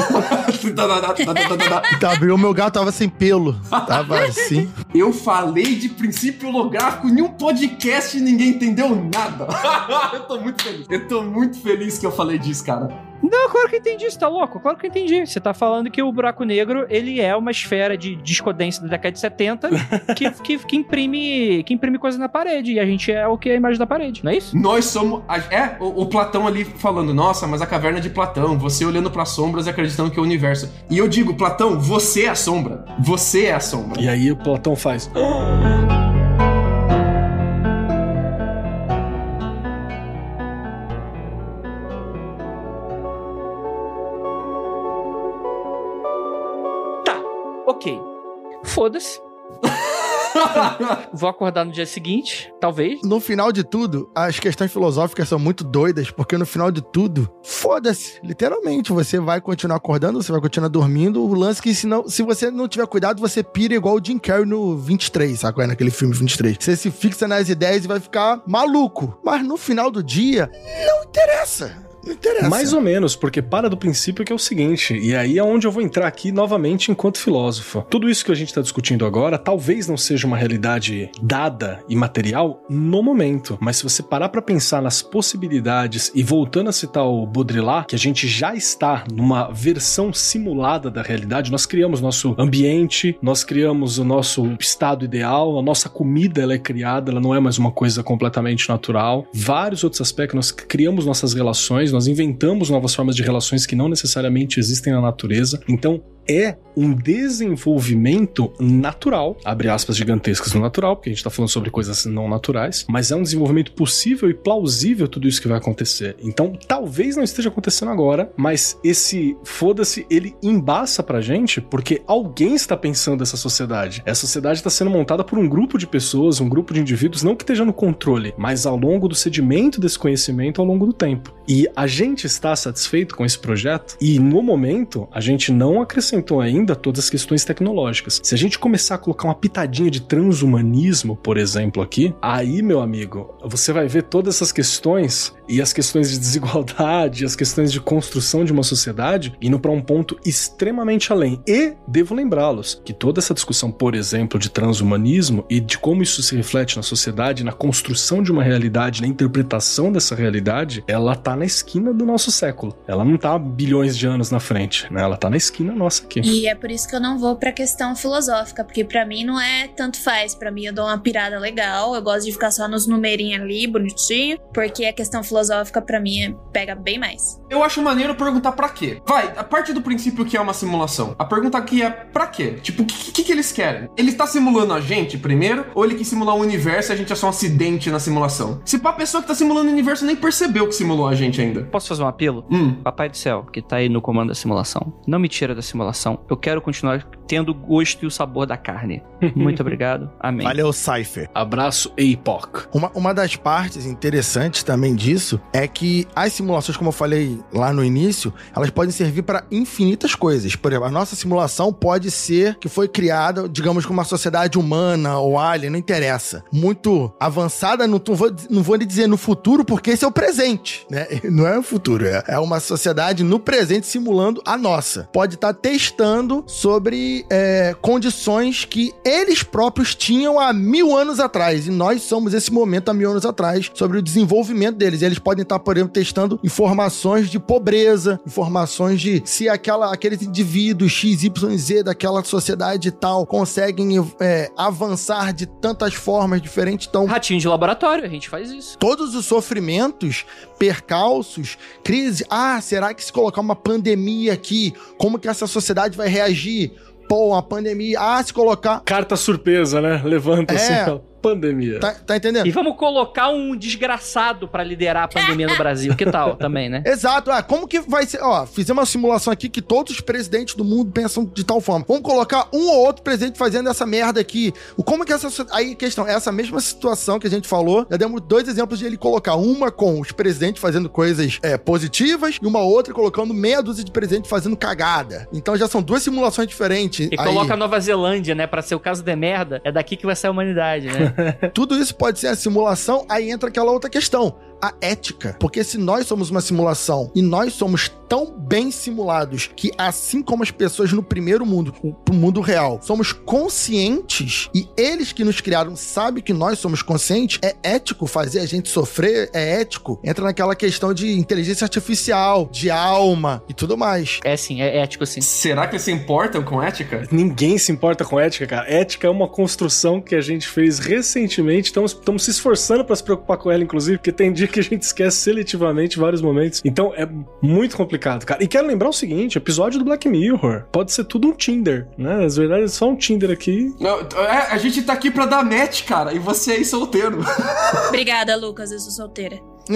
Abriu, meu gato tava sem pelo. Tava assim. Eu falei de princípio holográfico em um podcast e ninguém entendeu nada. Eu tô muito feliz que eu falei disso, cara. Não, claro que eu entendi, você tá louco? Claro que eu entendi. Você tá falando que o buraco negro, ele é uma esfera de discodência da década de 70 que imprime coisa na parede. E a gente é o que é a imagem da parede, não é isso? Nós somos... o Platão ali falando, nossa, mas a caverna de Platão, você olhando pras sombras e acreditando que é o universo. E eu digo, Platão, você é a sombra. Você é a sombra. E aí o Platão faz... Ok. Foda-se. Vou acordar no dia seguinte, talvez. No final de tudo, as questões filosóficas são muito doidas, porque no final de tudo, foda-se, literalmente. Você vai continuar acordando, você vai continuar dormindo. O lance que, se você não tiver cuidado, você pira igual o Jim Carrey no 23, sabe? Naquele filme 23. Você se fixa nas ideias e vai ficar maluco. Mas no final do dia, não interessa. Não interessa. Mais ou menos, porque para do princípio que é o seguinte, e aí é onde eu vou entrar aqui novamente enquanto filósofo. Tudo isso que a gente está discutindo agora talvez não seja uma realidade dada e material no momento, mas se você parar para pensar nas possibilidades e voltando a citar o Baudrillard, que a gente já está numa versão simulada da realidade, nós criamos nosso ambiente, nós criamos o nosso estado ideal, a nossa comida ela é criada, ela não é mais uma coisa completamente natural. Vários outros aspectos, nós criamos nossas relações, nós inventamos novas formas de relações que não necessariamente existem na natureza. Então, é um desenvolvimento natural, abre aspas gigantescas no natural, porque a gente tá falando sobre coisas não naturais, mas é um desenvolvimento possível e plausível tudo isso que vai acontecer. Então, talvez não esteja acontecendo agora, mas esse foda-se, ele embaça pra gente, porque alguém está pensando essa sociedade. Essa sociedade está sendo montada por um grupo de pessoas, um grupo de indivíduos, não que esteja no controle, mas ao longo do sedimento desse conhecimento ao longo do tempo. E a gente está satisfeito com esse projeto, e no momento, a gente não acrescentou ainda todas as questões tecnológicas. Se a gente começar a colocar uma pitadinha de transhumanismo, por exemplo, aqui, aí, meu amigo, você vai ver todas essas questões e as questões de desigualdade, as questões de construção de uma sociedade indo para um ponto extremamente além. E devo lembrá-los que toda essa discussão, por exemplo, de transhumanismo e de como isso se reflete na sociedade, na construção de uma realidade, na interpretação dessa realidade, ela tá na esquina do nosso século. Ela não tá bilhões de anos na frente, né? Ela tá na esquina nossa aqui. E é por isso que eu não vou pra questão filosófica, porque pra mim não é tanto faz. Pra mim eu dou uma pirada legal, eu gosto de ficar só nos numerinhos ali, bonitinho, porque a questão filosófica pra mim pega bem mais. Eu acho maneiro perguntar pra quê. Vai, a parte do princípio que é uma simulação. A pergunta aqui é pra quê? Tipo, o que eles querem? Ele tá simulando a gente primeiro, ou ele quer simular o universo e a gente é só um acidente na simulação? Se pá, a pessoa que tá simulando o universo nem percebeu que simulou a gente ainda. Posso fazer um apelo? Papai do céu, que tá aí no comando da simulação, não me tira da simulação. Eu quero continuar tendo o gosto e o sabor da carne. Muito obrigado. Amém. Valeu, Cypher. Abraço, Epoch. Uma das partes interessantes também disso é que as simulações, como eu falei lá no início, elas podem servir para infinitas coisas. Por exemplo, a nossa simulação pode ser que foi criada, digamos, com uma sociedade humana ou alien, não interessa. Muito avançada, não vou lhe dizer no futuro, porque esse é o presente, né? Não é o futuro, é uma sociedade no presente simulando a nossa. Pode estar testando sobre condições que eles próprios tinham há 1000 anos atrás, e nós somos esse momento há 1000 anos atrás, sobre o desenvolvimento deles. E eles podem estar, por exemplo, testando informações de pobreza, informações de se aqueles indivíduos XYZ daquela sociedade tal conseguem avançar de tantas formas diferentes. Então, ratinho de laboratório, a gente faz isso. Todos os sofrimentos, percalços, crise. Será que se colocar uma pandemia aqui, como que essa sociedade vai reagir? Pô, uma pandemia. Se colocar... Carta surpresa, né? Levanta assim, pandemia. Tá entendendo? E vamos colocar um desgraçado pra liderar a pandemia no Brasil. Que tal também, né? Exato. Como que vai ser? Fizemos uma simulação aqui que todos os presidentes do mundo pensam de tal forma. Vamos colocar um ou outro presidente fazendo essa merda aqui. Como que essa... Aí, questão, essa mesma situação que a gente falou, já demos 2 exemplos de ele colocar uma com os presidentes fazendo coisas positivas e uma outra colocando meia dúzia de presidentes fazendo cagada. Então já são 2 simulações diferentes. E coloca a Nova Zelândia, né? Pra ser o caso de merda, é daqui que vai ser a humanidade, né? Tudo isso pode ser a simulação, aí entra aquela outra questão. a ética. Porque se nós somos uma simulação e nós somos tão bem simulados que, assim como as pessoas no primeiro mundo, pro mundo real, somos conscientes e eles que nos criaram sabem que nós somos conscientes, é ético fazer a gente sofrer, é ético. Entra naquela questão de inteligência artificial, de alma e tudo mais. É sim, é ético sim. Será que eles se importam com ética? Ninguém se importa com ética, cara. Ética é uma construção que a gente fez recentemente. Estamos se esforçando pra se preocupar com ela, inclusive, porque tem dia que a gente esquece seletivamente vários momentos. Então é muito complicado, cara. E quero lembrar o seguinte, episódio do Black Mirror pode ser tudo um Tinder, né? Às verdade é só um Tinder aqui. Não, a gente tá aqui pra dar match, cara, e você aí solteiro. Obrigada, Lucas, eu sou solteira.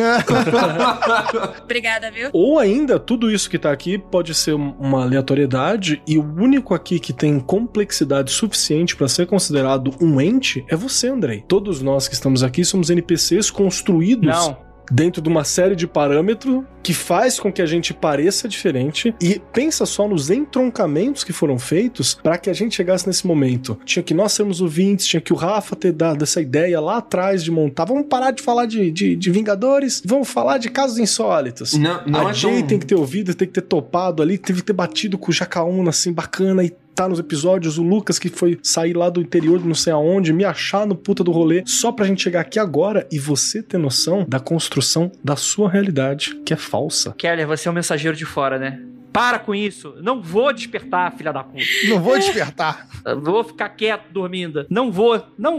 Obrigada, viu? Ou ainda, tudo isso que tá aqui pode ser uma aleatoriedade e o único aqui que tem complexidade suficiente pra ser considerado um ente é você, Andrei. Todos nós que estamos aqui somos NPCs construídos dentro de uma série de parâmetros que faz com que a gente pareça diferente e pensa só nos entroncamentos que foram feitos para que a gente chegasse nesse momento. Tinha que nós sermos ouvintes, tinha que o Rafa ter dado essa ideia lá atrás de montar. Vamos parar de falar de Vingadores, vamos falar de casos insólitos. Não a Jay tem que ter ouvido, tem que ter topado ali, teve que ter batido com o Jacaúna assim, bacana, e tá nos episódios, o Lucas que foi sair lá do interior de não sei aonde, me achar no puta do rolê, só pra gente chegar aqui agora e você ter noção da construção da sua realidade, que é falsa. Keller, você é um mensageiro de fora, né? Para com isso. Não vou despertar, filha da puta. Não vou despertar. Vou ficar quieto dormindo. Não vou.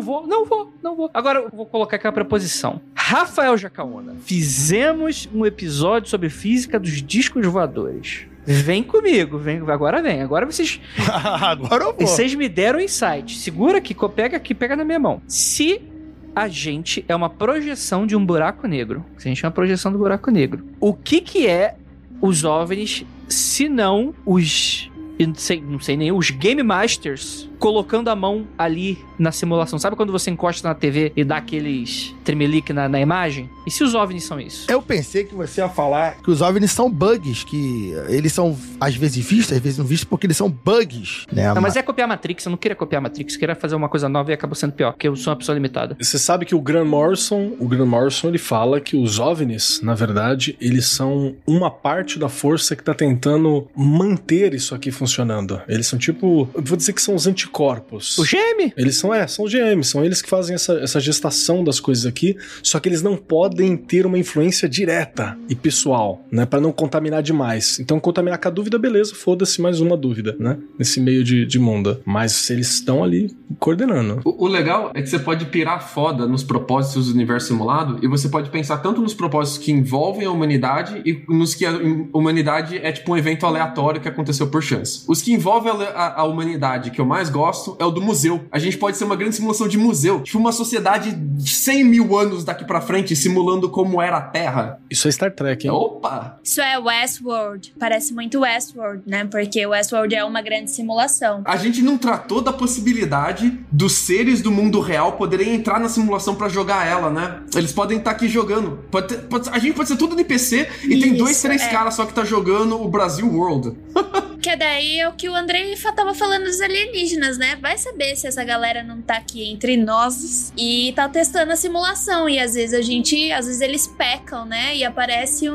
Agora eu vou colocar aqui a preposição. Rafael Jacaúna, fizemos um episódio sobre física dos discos voadores. Vem comigo, agora vocês... Agora eu vou. Vocês me deram insight. Segura aqui, pega na minha mão. Se a gente é uma projeção de um buraco negro, se a gente é uma projeção do buraco negro, o que é os OVNIs, se não os... Eu não sei nem, os Game Masters colocando a mão ali na simulação. Sabe quando você encosta na TV e dá aqueles tremelique na imagem? E se os OVNIs são isso? Eu pensei que você ia falar que os OVNIs são bugs, que eles são às vezes vistos, às vezes não vistos, porque eles são bugs, né? Não, mas é copiar a Matrix, eu não queria copiar a Matrix, eu queria fazer uma coisa nova e acabou sendo pior, porque eu sou uma pessoa limitada. Você sabe que o Grant Morrison, ele fala que os OVNIs, na verdade, eles são uma parte da força que tá tentando manter isso aqui funcionando. Eles são tipo, eu vou dizer que são os anticorpos. O GM? Eles são os GMs, são eles que fazem essa gestação das coisas aqui, só que eles não podem ter uma influência direta e pessoal, né, pra não contaminar demais. Então, contaminar com a dúvida, beleza, foda-se, mais uma dúvida, né, nesse meio de mundo. Mas eles estão ali coordenando. O legal é que você pode pirar foda nos propósitos do universo simulado e você pode pensar tanto nos propósitos que envolvem a humanidade e nos que a humanidade é tipo um evento aleatório que aconteceu por chance. Os que envolvem a humanidade que eu mais gosto é o do museu. A gente pode ser uma grande simulação de museu. Tipo uma sociedade de 100 mil anos daqui pra frente simulando como era a Terra. Isso é Star Trek, hein? Opa! Isso é Westworld. Parece muito Westworld, né? Porque Westworld é uma grande simulação. A gente não tratou da possibilidade dos seres do mundo real poderem entrar na simulação pra jogar ela, né? Eles podem estar aqui jogando. A gente pode ser tudo NPC e tem 2, 3 caras só que tá jogando o Brasil World. Que daí é o que o Andrei tava falando dos alienígenas, né? Vai saber se essa galera não tá aqui entre nós e tá testando a simulação. E às vezes eles pecam, né? E aparece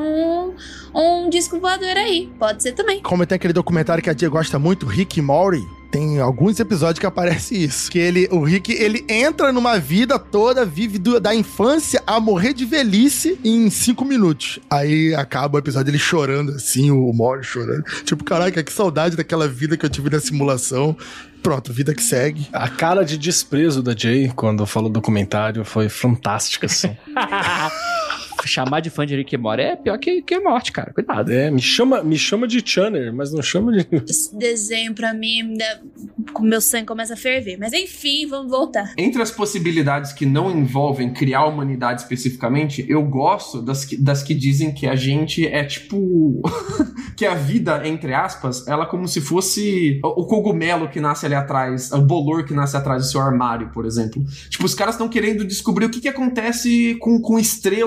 um disco voador aí. Pode ser também. Como tem aquele documentário que a Dia gosta muito, Rick e Morty, tem alguns episódios que aparece isso. Que o Rick, ele entra numa vida toda, vive da infância a morrer de velhice em 5 minutos. Aí acaba o episódio ele chorando assim, o Morty chorando. Tipo, caraca, que saudade daquela vida que eu tive na simulação. Pronto, vida que segue. A cara de desprezo da Jay quando falou do documentário foi fantástica, assim. Chamar de fã de Rick e Morty é pior que morte, cara. Cuidado. Me chama de Channer, mas não chama de... Esse desenho, pra mim, o meu sangue começa a ferver. Mas enfim, vamos voltar. Entre as possibilidades que não envolvem criar a humanidade especificamente, eu gosto das que dizem que a gente é tipo... que a vida, entre aspas, ela como se fosse o cogumelo que nasce ali atrás, o bolor que nasce atrás do seu armário, por exemplo. Tipo, os caras estão querendo descobrir o que acontece com estrela se você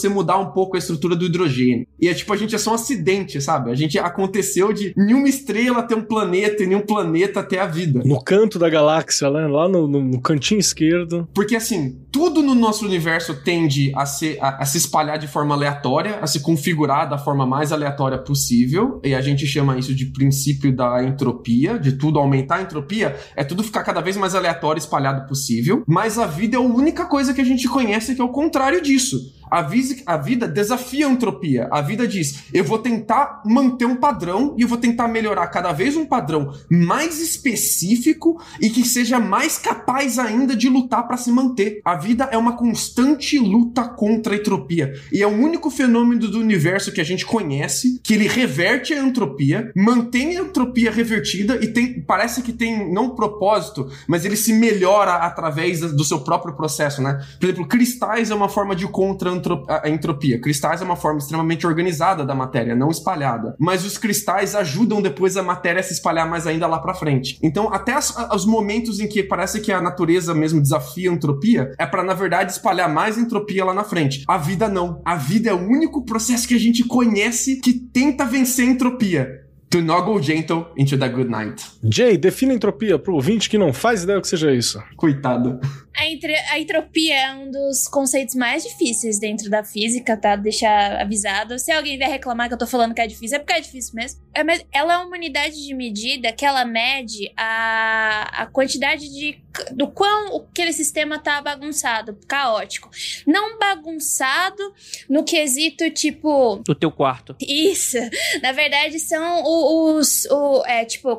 você mudar um pouco a estrutura do hidrogênio. E tipo, a gente é só um acidente, sabe? A gente aconteceu de nenhuma estrela ter um planeta e nenhum planeta ter a vida. No canto da galáxia, né? Lá no cantinho esquerdo. Porque assim, tudo no nosso universo tende a se espalhar de forma aleatória, a se configurar da forma mais aleatória possível, e a gente chama isso de princípio da entropia, de tudo aumentar a entropia, é tudo ficar cada vez mais aleatório, espalhado possível, mas a vida é a única coisa que a gente conhece que é o contrário disso. A vida desafia a entropia. A vida diz, eu vou tentar manter um padrão e eu vou tentar melhorar cada vez um padrão mais específico e que seja mais capaz ainda de lutar para se manter. A vida é uma constante luta contra a entropia. E é o único fenômeno do universo que a gente conhece que ele reverte a entropia, mantém a entropia revertida e parece que tem, não um propósito, mas ele se melhora através do seu próprio processo, né? Por exemplo, cristais é uma forma de contra a entropia. Cristais é uma forma extremamente organizada da matéria, não espalhada. Mas os cristais ajudam depois a matéria a se espalhar mais ainda lá pra frente. Então, até os momentos em que parece que a natureza mesmo desafia a entropia, é pra, na verdade, espalhar mais entropia lá na frente. A vida não. A vida é o único processo que a gente conhece que tenta vencer a entropia. To not go gentle into the good night. Jay, defina entropia pro ouvinte que não faz ideia do que seja isso. Coitado. A entropia é um dos conceitos mais difíceis dentro da física, tá? Deixar avisado. Se alguém vier reclamar que eu tô falando que é difícil, é porque é difícil mesmo. Mas ela é uma unidade de medida que ela mede a quantidade do quão aquele sistema tá bagunçado, caótico. Não bagunçado no quesito, tipo... O teu quarto. Isso. Na verdade, são tipo,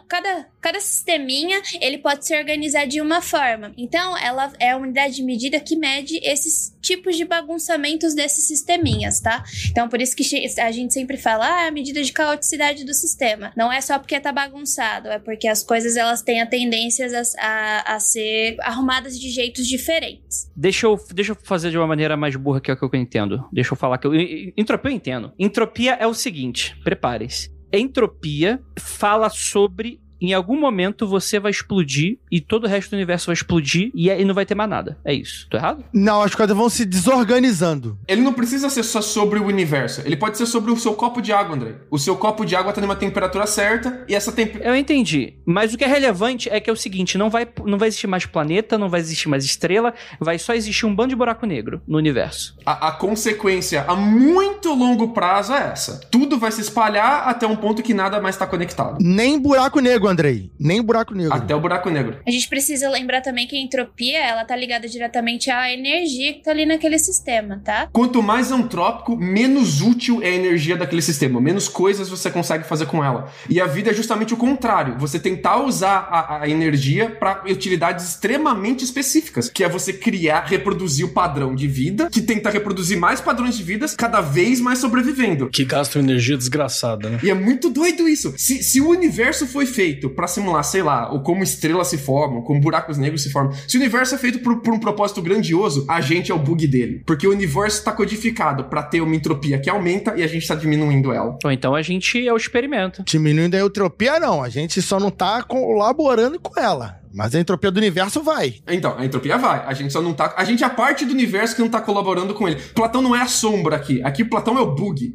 cada sisteminha, ele pode se organizar de uma forma. Então, ela é a unidade de medida que mede esses tipos de bagunçamentos desses sisteminhas, tá? Então, por isso que a gente sempre fala, a medida de caoticidade do sistema. Não é só porque tá bagunçado, é porque as coisas, elas têm a tendências a ser arrumadas de jeitos diferentes. Deixa eu fazer de uma maneira mais burra que é o que eu entendo. Deixa eu falar que entropia eu entendo. Entropia é o seguinte, preparem-se. Entropia fala sobre... Em algum momento você vai explodir e todo o resto do universo vai explodir e não vai ter mais nada. É isso. Tô errado? Não, as coisas vão se desorganizando. Ele não precisa ser só sobre o universo. Ele pode ser sobre o seu copo de água, André. O seu copo de água tá numa temperatura certa e essa temperatura... Eu entendi. Mas o que é relevante é que é o seguinte, não vai existir mais planeta, não vai existir mais estrela, vai só existir um bando de buraco negro no universo. A consequência a muito longo prazo é essa. Tudo vai se espalhar até um ponto que nada mais tá conectado. Nem buraco negro, Andrei. Nem buraco negro. Até o buraco negro. A gente precisa lembrar também que a entropia, ela tá ligada diretamente à energia que tá ali naquele sistema, tá? Quanto mais antrópico, menos útil é a energia daquele sistema. Menos coisas você consegue fazer com ela. E a vida é justamente o contrário. Você tentar usar a energia para utilidades extremamente específicas. Que é você reproduzir o padrão de vida, que tenta reproduzir mais padrões de vidas, cada vez mais sobrevivendo. Que gasta uma energia desgraçada, né? E é muito doido isso. Se o universo foi feito pra simular, sei lá, como estrelas se formam, como buracos negros se formam. Se o universo é feito por um propósito grandioso, a gente é o bug dele. Porque o universo tá codificado pra ter uma entropia que aumenta e a gente tá diminuindo ela. Ou então a gente é o experimento. Diminuindo a entropia, não. A gente só não tá colaborando com ela. Mas a entropia do universo vai. Então, a entropia vai. A gente só não tá... A gente é a parte do universo que não tá colaborando com ele. Platão não é a sombra aqui. Aqui Platão é o bug.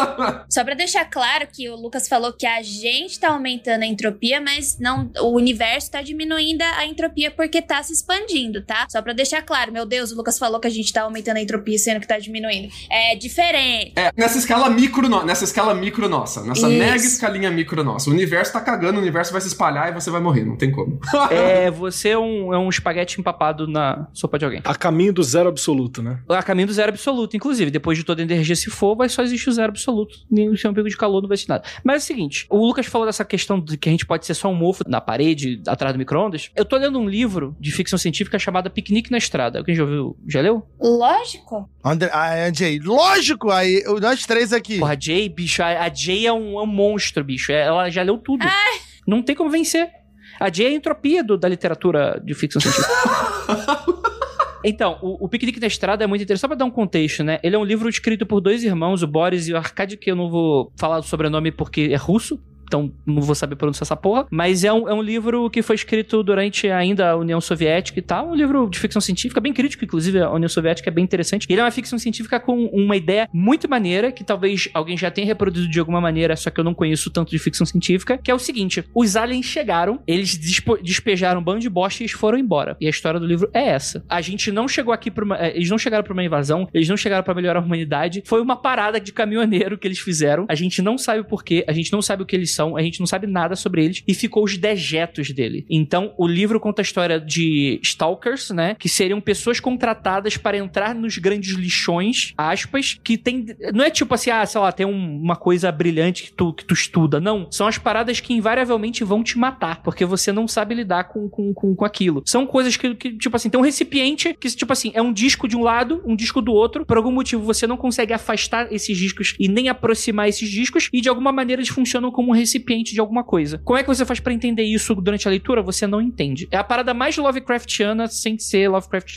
Só pra deixar claro que o Lucas falou que a gente tá aumentando a entropia, mas não, o universo tá diminuindo a entropia porque tá se expandindo, tá? Só pra deixar claro. Meu Deus, o Lucas falou que a gente tá aumentando a entropia sendo que tá diminuindo. É diferente. Nessa escala micro nossa. Nessa mega escalinha micro nossa. O universo tá cagando, o universo vai se espalhar e você vai morrer. Não tem como. Você é um espaguete empapado na sopa de alguém. A caminho do zero absoluto, né? A caminho do zero absoluto, inclusive. Depois de toda a energia se for, vai só existir o zero absoluto. Nem o seu pico de calor não vai existir nada. Mas é o seguinte, o Lucas falou dessa questão de que a gente pode ser só um mofo na parede, atrás do micro-ondas. Eu tô lendo um livro de ficção científica chamado Piquenique na Estrada. Alguém já ouviu? Já leu? Lógico. Jay, lógico! Aí, nós três aqui. Porra, a Jay, bicho, a Jay é um monstro, bicho. Ela já leu tudo. Ai. Não tem como vencer. A Jay é a entropia da literatura de ficção científica. Então, o Piquenique na Estrada é muito interessante. Só pra dar um contexto, né? Ele é um livro escrito por dois irmãos, o Boris e o Arkady, que eu não vou falar o sobrenome porque é russo. então não vou saber pronunciar essa porra, mas é um livro que foi escrito durante ainda a União Soviética e tal, um livro de ficção científica, bem crítico, inclusive a União Soviética é bem interessante. Ele é uma ficção científica com uma ideia muito maneira, que talvez alguém já tenha reproduzido de alguma maneira, só que eu não conheço tanto de ficção científica, que é o seguinte: os aliens chegaram, eles despejaram um bando de bosta e eles foram embora. E a história do livro é essa. A gente não chegou aqui eles não chegaram pra uma invasão, eles não chegaram pra melhorar a humanidade, foi uma parada de caminhoneiro que eles fizeram, a gente não sabe o porquê, a gente não sabe o que eles são, a gente não sabe nada sobre eles, e ficou os dejetos dele. Então, o livro conta a história de stalkers, né, que seriam pessoas contratadas para entrar nos grandes lixões, aspas, que tem... Não é tipo assim, sei lá, tem uma coisa brilhante que tu estuda, não. São as paradas que invariavelmente vão te matar, porque você não sabe lidar com aquilo. São coisas que, tipo assim, tem um recipiente que, tipo assim, é um disco de um lado, um disco do outro, por algum motivo você não consegue afastar esses discos e nem aproximar esses discos, e de alguma maneira eles funcionam como um recipiente de alguma coisa. Como é que você faz pra entender isso durante a leitura? Você não entende. É a parada mais Lovecraftiana, sem ser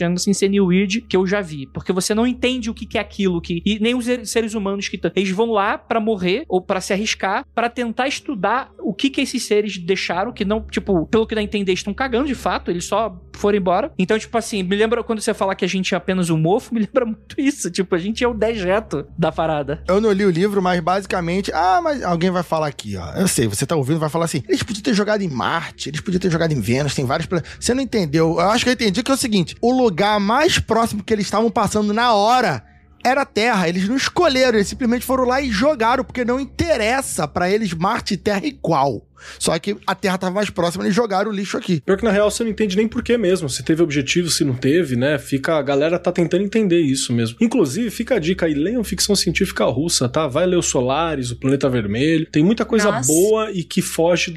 New Weird, que eu já vi. Porque você não entende o que é aquilo, e nem os seres humanos eles vão lá pra morrer, ou pra se arriscar, pra tentar estudar o que esses seres deixaram, que não, tipo, pelo que dá a entender, estão cagando de fato, eles só foram embora. Então, tipo assim, me lembra quando você fala que a gente é apenas um mofo, me lembra muito isso. Tipo, a gente é o dejeto da parada. Eu não li o livro, mas basicamente... mas alguém vai falar aqui, ó. Eu sei, você tá ouvindo, vai falar assim, eles podiam ter jogado em Marte, eles podiam ter jogado em Vênus, tem vários... Você não entendeu. Eu acho que eu entendi que é o seguinte, o lugar mais próximo que eles estavam passando na hora era a Terra. Eles não escolheram, eles simplesmente foram lá e jogaram, porque não interessa pra eles Marte e Terra igual. Só que a Terra tava mais próxima, eles jogaram o lixo aqui. Pior que na real você não entende nem por que mesmo. Se teve objetivo, se não teve, né? A galera tá tentando entender isso mesmo. Inclusive, fica a dica aí, leiam ficção científica russa, tá? Vai ler o Solaris, o Planeta Vermelho. Tem muita coisa boa e que foge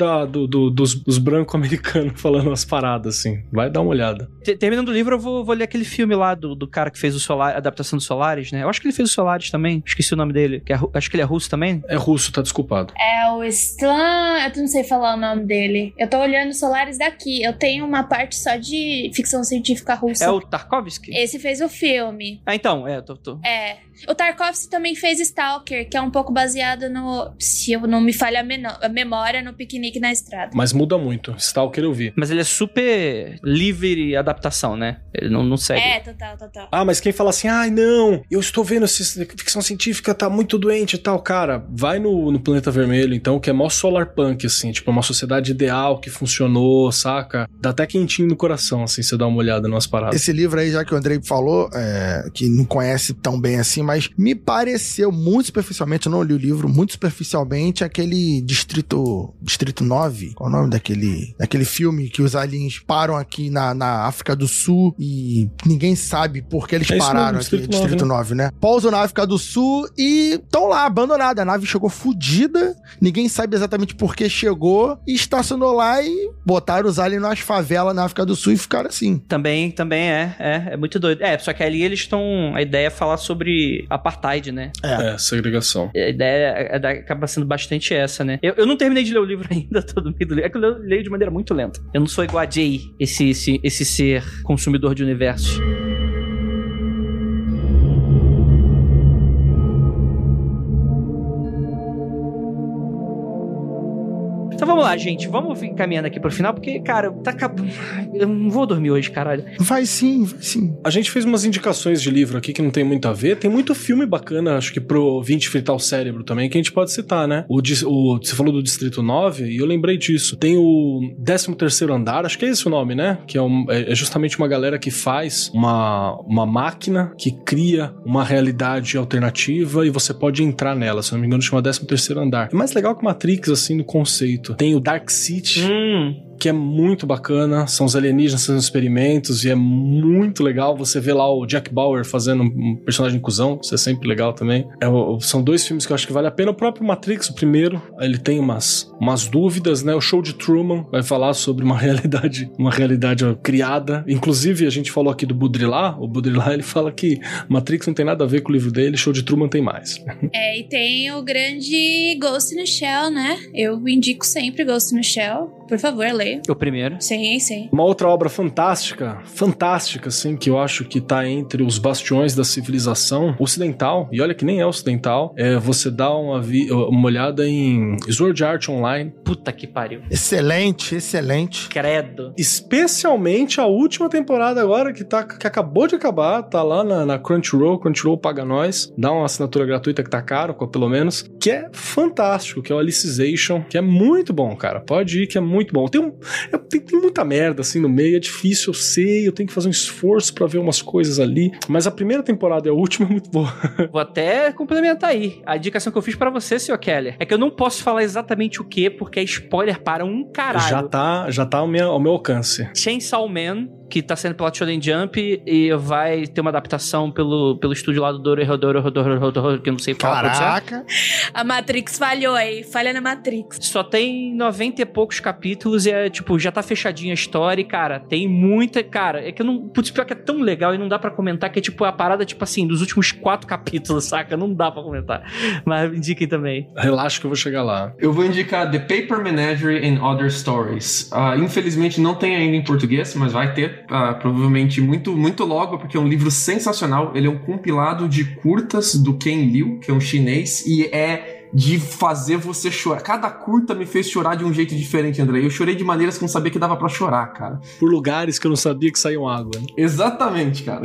dos brancos americanos falando as paradas, assim. Vai dar uma olhada. Terminando o livro, eu vou ler aquele filme lá do cara que fez a adaptação do Solaris, né? Eu acho que ele fez o Solaris também. Esqueci o nome dele. Acho que ele é russo também. É russo, tá desculpado. É o Stan... Eu não sei falar o nome dele. Eu tô olhando Solaris daqui. Eu tenho uma parte só de ficção científica russa. É o Tarkovsky? Esse fez o filme. Então, tô. É. O Tarkovsky também fez Stalker, que é um pouco baseado no... Se eu não me falha a memória, no Piquenique na Estrada. Mas muda muito. Stalker eu vi. Mas ele é super livre adaptação, né? Ele não segue. É, total. Mas quem fala assim, não, eu estou vendo ficção científica, tá muito doente e tal. Cara, vai no Planeta Vermelho, então, que é mó solarpunk, assim, tipo, uma sociedade ideal que funcionou, saca? Dá até quentinho no coração, assim, você dá uma olhada nas paradas. Esse livro aí, já que o Andrei falou, que não conhece tão bem assim, mas me pareceu muito superficialmente, eu não li o livro, muito superficialmente, aquele Distrito 9, qual é o nome daquele filme que os aliens param aqui na África do Sul e ninguém sabe por que eles pararam aqui, Distrito 9, né? Pousam na África do Sul e estão lá, abandonada. A nave chegou fodida, ninguém sabe exatamente por que chegou e estacionou lá e botaram os aliens nas favelas na África do Sul e ficaram assim. Também é muito doido. Só que ali eles estão... A ideia é falar sobre apartheid, né? Segregação. A ideia acaba sendo bastante essa, né? Eu não terminei de ler o livro ainda, todo mundo lê. É que eu leio de maneira muito lenta. Eu não sou igual a Jay, esse ser consumidor de universos. Então vamos lá, gente. Vamos encaminhando aqui pro final, porque, cara, eu não vou dormir hoje, caralho. Vai sim. A gente fez umas indicações de livro aqui que não tem muito a ver. Tem muito filme bacana, acho que pro ouvinte fritar o cérebro também, que a gente pode citar, né? Você falou do Distrito 9 e eu lembrei disso. Tem o 13º Andar, acho que é esse o nome, né? Que é justamente uma galera que faz uma máquina que cria uma realidade alternativa e você pode entrar nela. Se não me engano, chama 13º Andar. É mais legal que Matrix, assim, no conceito. Tem o Dark City, que é muito bacana, são os alienígenas fazendo experimentos e é muito legal. Você vê lá o Jack Bauer fazendo um personagem cuzão, isso é sempre legal também. São dois filmes que eu acho que vale a pena. O próprio Matrix, o primeiro, ele tem umas dúvidas, né? O Show de Truman vai falar sobre uma realidade criada. Inclusive, a gente falou aqui do Baudrillard. O Baudrillard, ele fala que Matrix não tem nada a ver com o livro dele, Show de Truman tem mais. E tem o grande Ghost in the Shell, né? Eu indico sempre Ghost in the Shell. Por favor, leia. O primeiro. Sim. Uma outra obra fantástica, assim, que eu acho que tá entre os bastiões da civilização ocidental, e olha que nem é ocidental, você dá uma olhada em Sword Art Online, Online. Puta que pariu. Excelente, excelente. Credo. Especialmente a última temporada agora, que acabou de acabar, tá lá na Crunchyroll. Crunchyroll paga nós, dá uma assinatura gratuita que tá caro, pelo menos, que é fantástico, que é o Alicization, que é muito bom, cara. Pode ir, que é muito bom. Tem muita merda assim no meio, é difícil, eu sei, eu tenho que fazer um esforço pra ver umas coisas ali, mas a primeira temporada e a última é muito boa. Vou até complementar aí. A indicação que eu fiz pra você, Sr. Keller, é que eu não posso falar exatamente o que, porque é spoiler para um caralho. Já tá ao meu alcance. Chainsaw Man, que tá sendo pela Shonen Jump e vai ter uma adaptação pelo estúdio lá do Dorohedoro, que eu não sei falar. Caraca! A Matrix falhou aí, falha na Matrix. Só tem 90 e poucos capítulos e é, tipo, já tá fechadinha a história e, cara, tem muita... Cara, é que eu não... Putz, pior que é tão legal e não dá pra comentar que é, tipo, a parada, tipo assim, dos últimos 4 capítulos, saca? Não dá pra comentar. Mas indiquem também. Relaxa que eu vou chegar lá. Eu vou indicar The Paper Menagerie and Other Stories. Infelizmente não tem ainda em português, mas vai ter. Provavelmente muito logo, porque é um livro sensacional. Ele é um compilado de curtas do Ken Liu, que é um chinês, e é de fazer você chorar. Cada curta me fez chorar de um jeito diferente, André. Eu chorei de maneiras que eu não sabia que dava pra chorar, cara. Por lugares que eu não sabia que saíam água. Né? Exatamente, cara.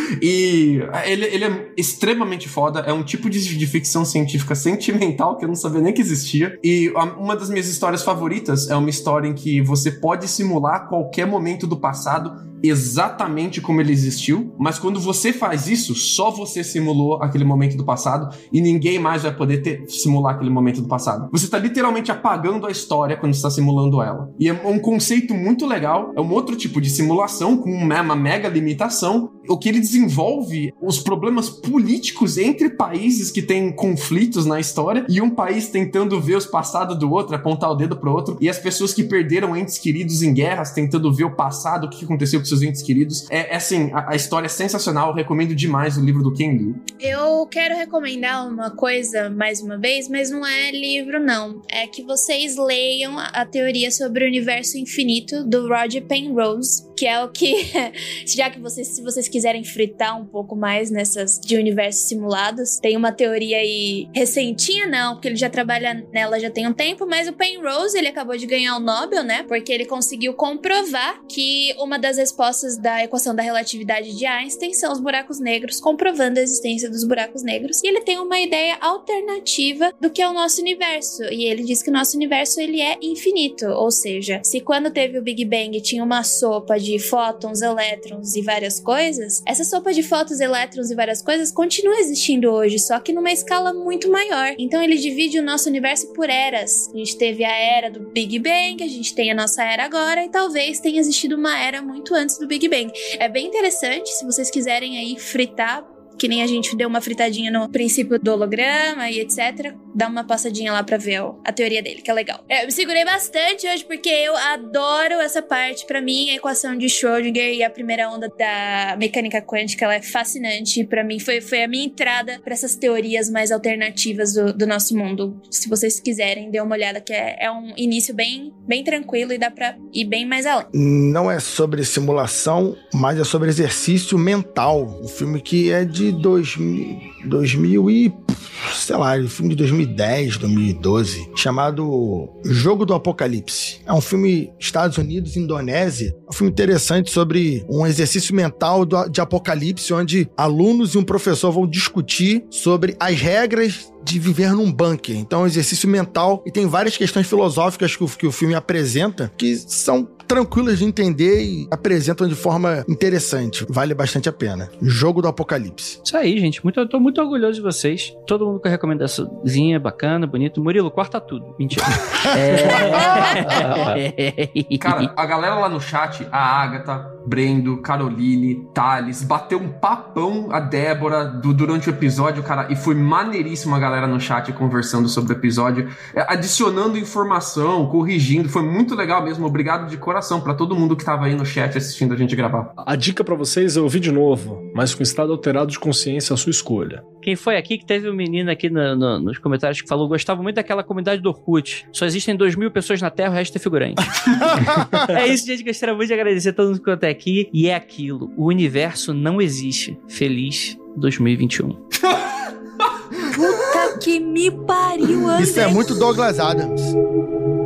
E ele é extremamente foda. É um tipo de ficção científica sentimental que eu não sabia nem que existia. E uma das minhas histórias favoritas é uma história em que você pode simular qualquer momento do passado exatamente como ele existiu, mas quando você faz isso, só você simulou aquele momento do passado e ninguém mais vai poder simular aquele momento do passado. Você tá literalmente apagando a história quando você tá simulando ela. E é um conceito muito legal, é um outro tipo de simulação com uma mega limitação. O que ele desenvolve os problemas políticos entre países que têm conflitos na história e um país tentando ver os passados do outro, apontar o dedo pro outro, e as pessoas que perderam entes queridos em guerras tentando ver o passado, o que aconteceu com seus entes queridos. É assim, a história é sensacional, eu recomendo demais o livro do Ken Liu. Eu quero recomendar uma coisa, mais uma vez, mas não é livro não, é que vocês leiam a teoria sobre o universo infinito do Roger Penrose, que é o que, já que se vocês quiserem fritar um pouco mais nessas de universos simulados, tem uma teoria aí recentinha não, porque ele já trabalha nela já tem um tempo, mas o Penrose, ele acabou de ganhar o Nobel, né, porque ele conseguiu comprovar que uma das respostas da equação da relatividade de Einstein são os buracos negros, comprovando a existência dos buracos negros, e ele tem uma ideia alternativa do que é o nosso universo, e ele diz que o nosso universo, ele é infinito, ou seja, se quando teve o Big Bang tinha uma sopa de fótons, elétrons e várias coisas, essa sopa de fótons, elétrons e várias coisas continua existindo hoje, só que numa escala muito maior. Então ele divide o nosso universo por eras. A gente teve a era do Big Bang, a gente tem a nossa era agora, e talvez tenha existido uma era muito antes do Big Bang. É bem interessante, se vocês quiserem aí fritar, que nem a gente deu uma fritadinha no princípio do holograma e etc. Dá uma passadinha lá pra ver a teoria dele, que é legal. Eu me segurei bastante hoje porque eu adoro essa parte. Pra mim, a equação de Schrödinger e a primeira onda da mecânica quântica, ela é fascinante. Pra mim, foi a minha entrada pra essas teorias mais alternativas do nosso mundo. Se vocês quiserem, dê uma olhada, que é um início bem tranquilo e dá pra ir bem mais além. Não é sobre simulação, mas é sobre exercício mental. Um filme que é de 2000 e... sei lá, um filme de 2010, 2012, chamado Jogo do Apocalipse. É um filme Estados Unidos, Indonésia. É um filme interessante sobre um exercício mental de apocalipse, onde alunos e um professor vão discutir sobre as regras de viver num bunker. Então é um exercício mental e tem várias questões filosóficas que o filme apresenta que são tranquilas de entender e apresentam de forma interessante. Vale bastante a pena. Jogo do Apocalipse. Isso aí, gente. Eu tô muito orgulhoso de vocês. Todo mundo com a recomendaçãozinha, bacana, bonito. Murilo, corta tudo. Mentira. Cara, a galera lá no chat, a Agatha, Brendo, Caroline, Thales, bateu um papão a Débora durante o episódio, cara, e foi maneiríssimo a galera no chat conversando sobre o episódio, adicionando informação, corrigindo, foi muito legal mesmo. Obrigado de coração pra todo mundo que tava aí no chat assistindo a gente gravar. A dica pra vocês é ouvir de novo, mas com estado alterado de consciência, a sua escolha. Quem foi aqui que teve um menino aqui nos comentários que falou, gostava muito daquela comunidade do Orkut. Só existem 2.000 pessoas na Terra, o resto é figurante. É isso, gente. Gostaria muito de agradecer a todo mundo que até aqui. E é aquilo. O universo não existe. Feliz 2021. Puta que me pariu, André. Isso é muito Douglas Adams.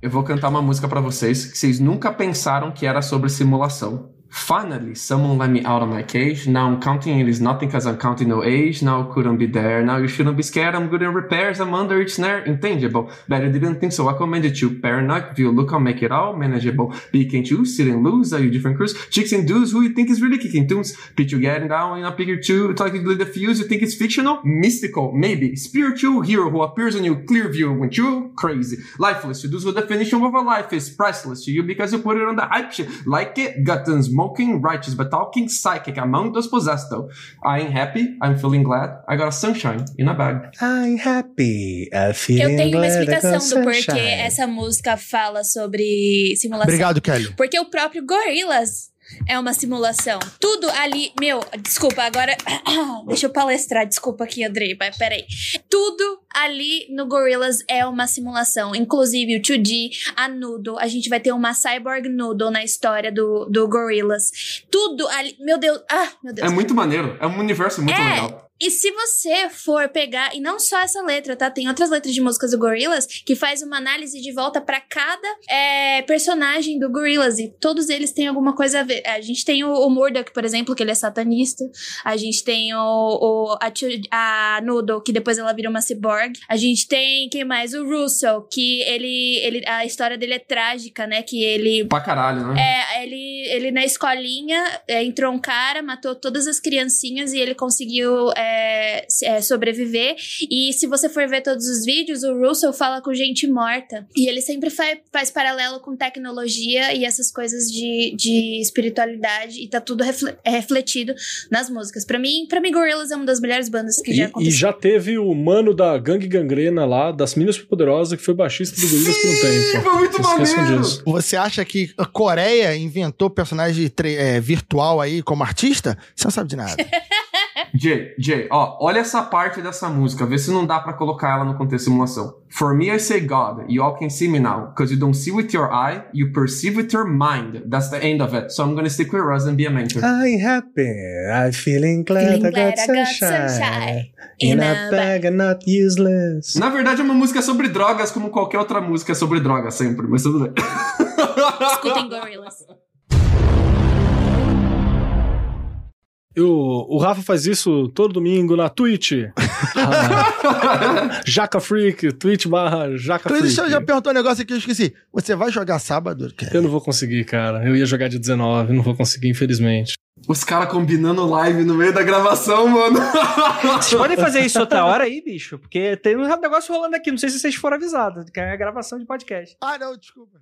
eu vou cantar uma música pra vocês que vocês nunca pensaram que era sobre simulação. Finally, someone let me out of my cage. Now I'm counting it is nothing cause I'm counting no age. Now I couldn't be there. Now you shouldn't be scared. I'm good in repairs. I'm under each snare. Intangible. But I didn't think so. I commended you. Paranoid view. Look, I'll make it all manageable. Be can't you sit and lose? Are you different crews? Chicks and dudes who you think is really kicking tunes. Pitch you getting down and up figure two. It's like you the fuse. You think it's fictional? Mystical. Maybe. Spiritual hero who appears on you. Clear view. When you crazy. Lifeless. You do the definition of a life is priceless to you because you put it on the hype shit. Like it. Guttons. Smoking righteous, but talking psychic among those possessed though. I ain't happy, I'm feeling glad, I got a sunshine in a bag. I'm happy, I'm feeling glad. Eu tenho uma explicação do porquê essa música fala sobre simulação. Obrigado, Kelly. Porque o próprio Gorillaz é uma simulação. Tudo ali... Meu, desculpa, agora... Deixa eu palestrar, desculpa aqui, Andrei, mas peraí. Tudo ali no Gorillaz é uma simulação. Inclusive o 2D, a Noodle. A gente vai ter uma Cyborg Noodle na história do Gorillaz. Tudo ali... Meu Deus. Meu Deus. É muito maneiro. É um universo muito legal. E se você for pegar, e não só essa letra, tá? Tem outras letras de músicas do Gorillaz que faz uma análise de volta pra cada personagem do Gorillaz, e todos eles têm alguma coisa a ver. A gente tem o Murdoch, por exemplo, que ele é satanista. A gente tem a Noodle, que depois ela vira uma cyborg. A gente tem, quem mais? O Russell, que a história dele é trágica, né? Que ele... Pra caralho, né? Ele na escolinha, entrou um cara, matou todas as criancinhas e ele conseguiu... sobreviver. E se você for ver todos os vídeos, o Russell fala com gente morta. E ele sempre faz paralelo com tecnologia e essas coisas de espiritualidade. E tá tudo refletido nas músicas. Pra mim, Gorillaz é uma das melhores bandas que já aconteceu. E já teve o mano da Gangue Gangrena lá, das Minas Poderosas, que foi baixista do Gorillaz por um tempo. Foi muito maneiro! Você acha que a Coreia inventou personagem virtual aí como artista? Você não sabe de nada. Jay, olha essa parte dessa música, vê se não dá pra colocar ela no contexto de simulação. For me I say God, you all can see me now, because you don't see with your eye, you perceive with your mind. That's the end of it. So I'm gonna stick with Russ and be a mentor. I'm happy, I'm feeling glad I got sunshine. In a bag and not useless. Na verdade é uma música sobre drogas, como qualquer outra música é sobre drogas sempre, mas tudo bem. Escutem Gorillaz. O Rafa faz isso todo domingo na Twitch. Jaca Freak, Twitch/Jaca Freak. Deixa eu já perguntar um negócio aqui, eu esqueci. Você vai jogar sábado? Eu não vou conseguir, cara. Eu ia jogar de 19, não vou conseguir, infelizmente. Os caras combinando live no meio da gravação, mano. Vocês podem fazer isso outra hora aí, bicho? Porque tem um negócio rolando aqui, não sei se vocês foram avisados, que é a gravação de podcast. Não, desculpa.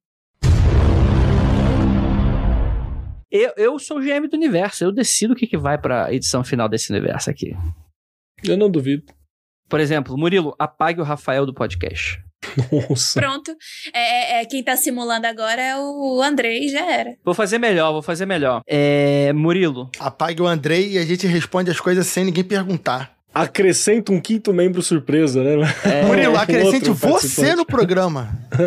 Eu sou o GM do universo, eu decido o que vai pra edição final desse universo aqui. Eu não duvido. Por exemplo, Murilo, apague o Rafael do podcast. Nossa. Pronto. Quem tá simulando agora é o Andrei, já era. Vou fazer melhor. Murilo. Apague o Andrei e a gente responde as coisas sem ninguém perguntar. Acrescenta um quinto membro surpresa, né? Murilo, acrescente você no programa.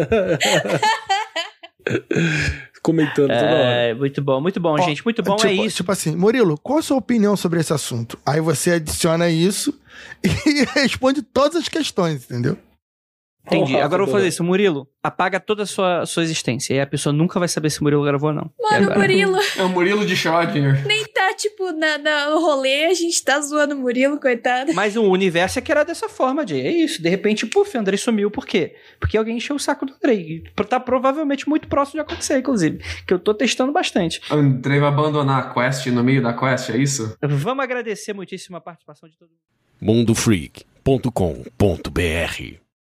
Comentando toda hora. Muito bom, gente. Muito bom, é isso. Tipo assim, Murilo, qual a sua opinião sobre esse assunto? Aí você adiciona isso e responde todas as questões, entendeu? Entendi. Agora eu vou fazer isso. Murilo, apaga toda a sua existência. E a pessoa nunca vai saber se o Murilo gravou ou não. Mano, o Murilo... É o Murilo de Schrödinger. Nem tá, tipo, no rolê, a gente tá zoando o Murilo, coitado. Mas o universo é que era dessa forma, Jay. É isso. De repente, o Andrei sumiu. Por quê? Porque alguém encheu o saco do Andrei. Tá provavelmente muito próximo de acontecer, inclusive. Que eu tô testando bastante. Andrei vai abandonar a quest no meio da quest, é isso? Vamos agradecer muitíssimo a participação de todo mundo. mundofreak.com.br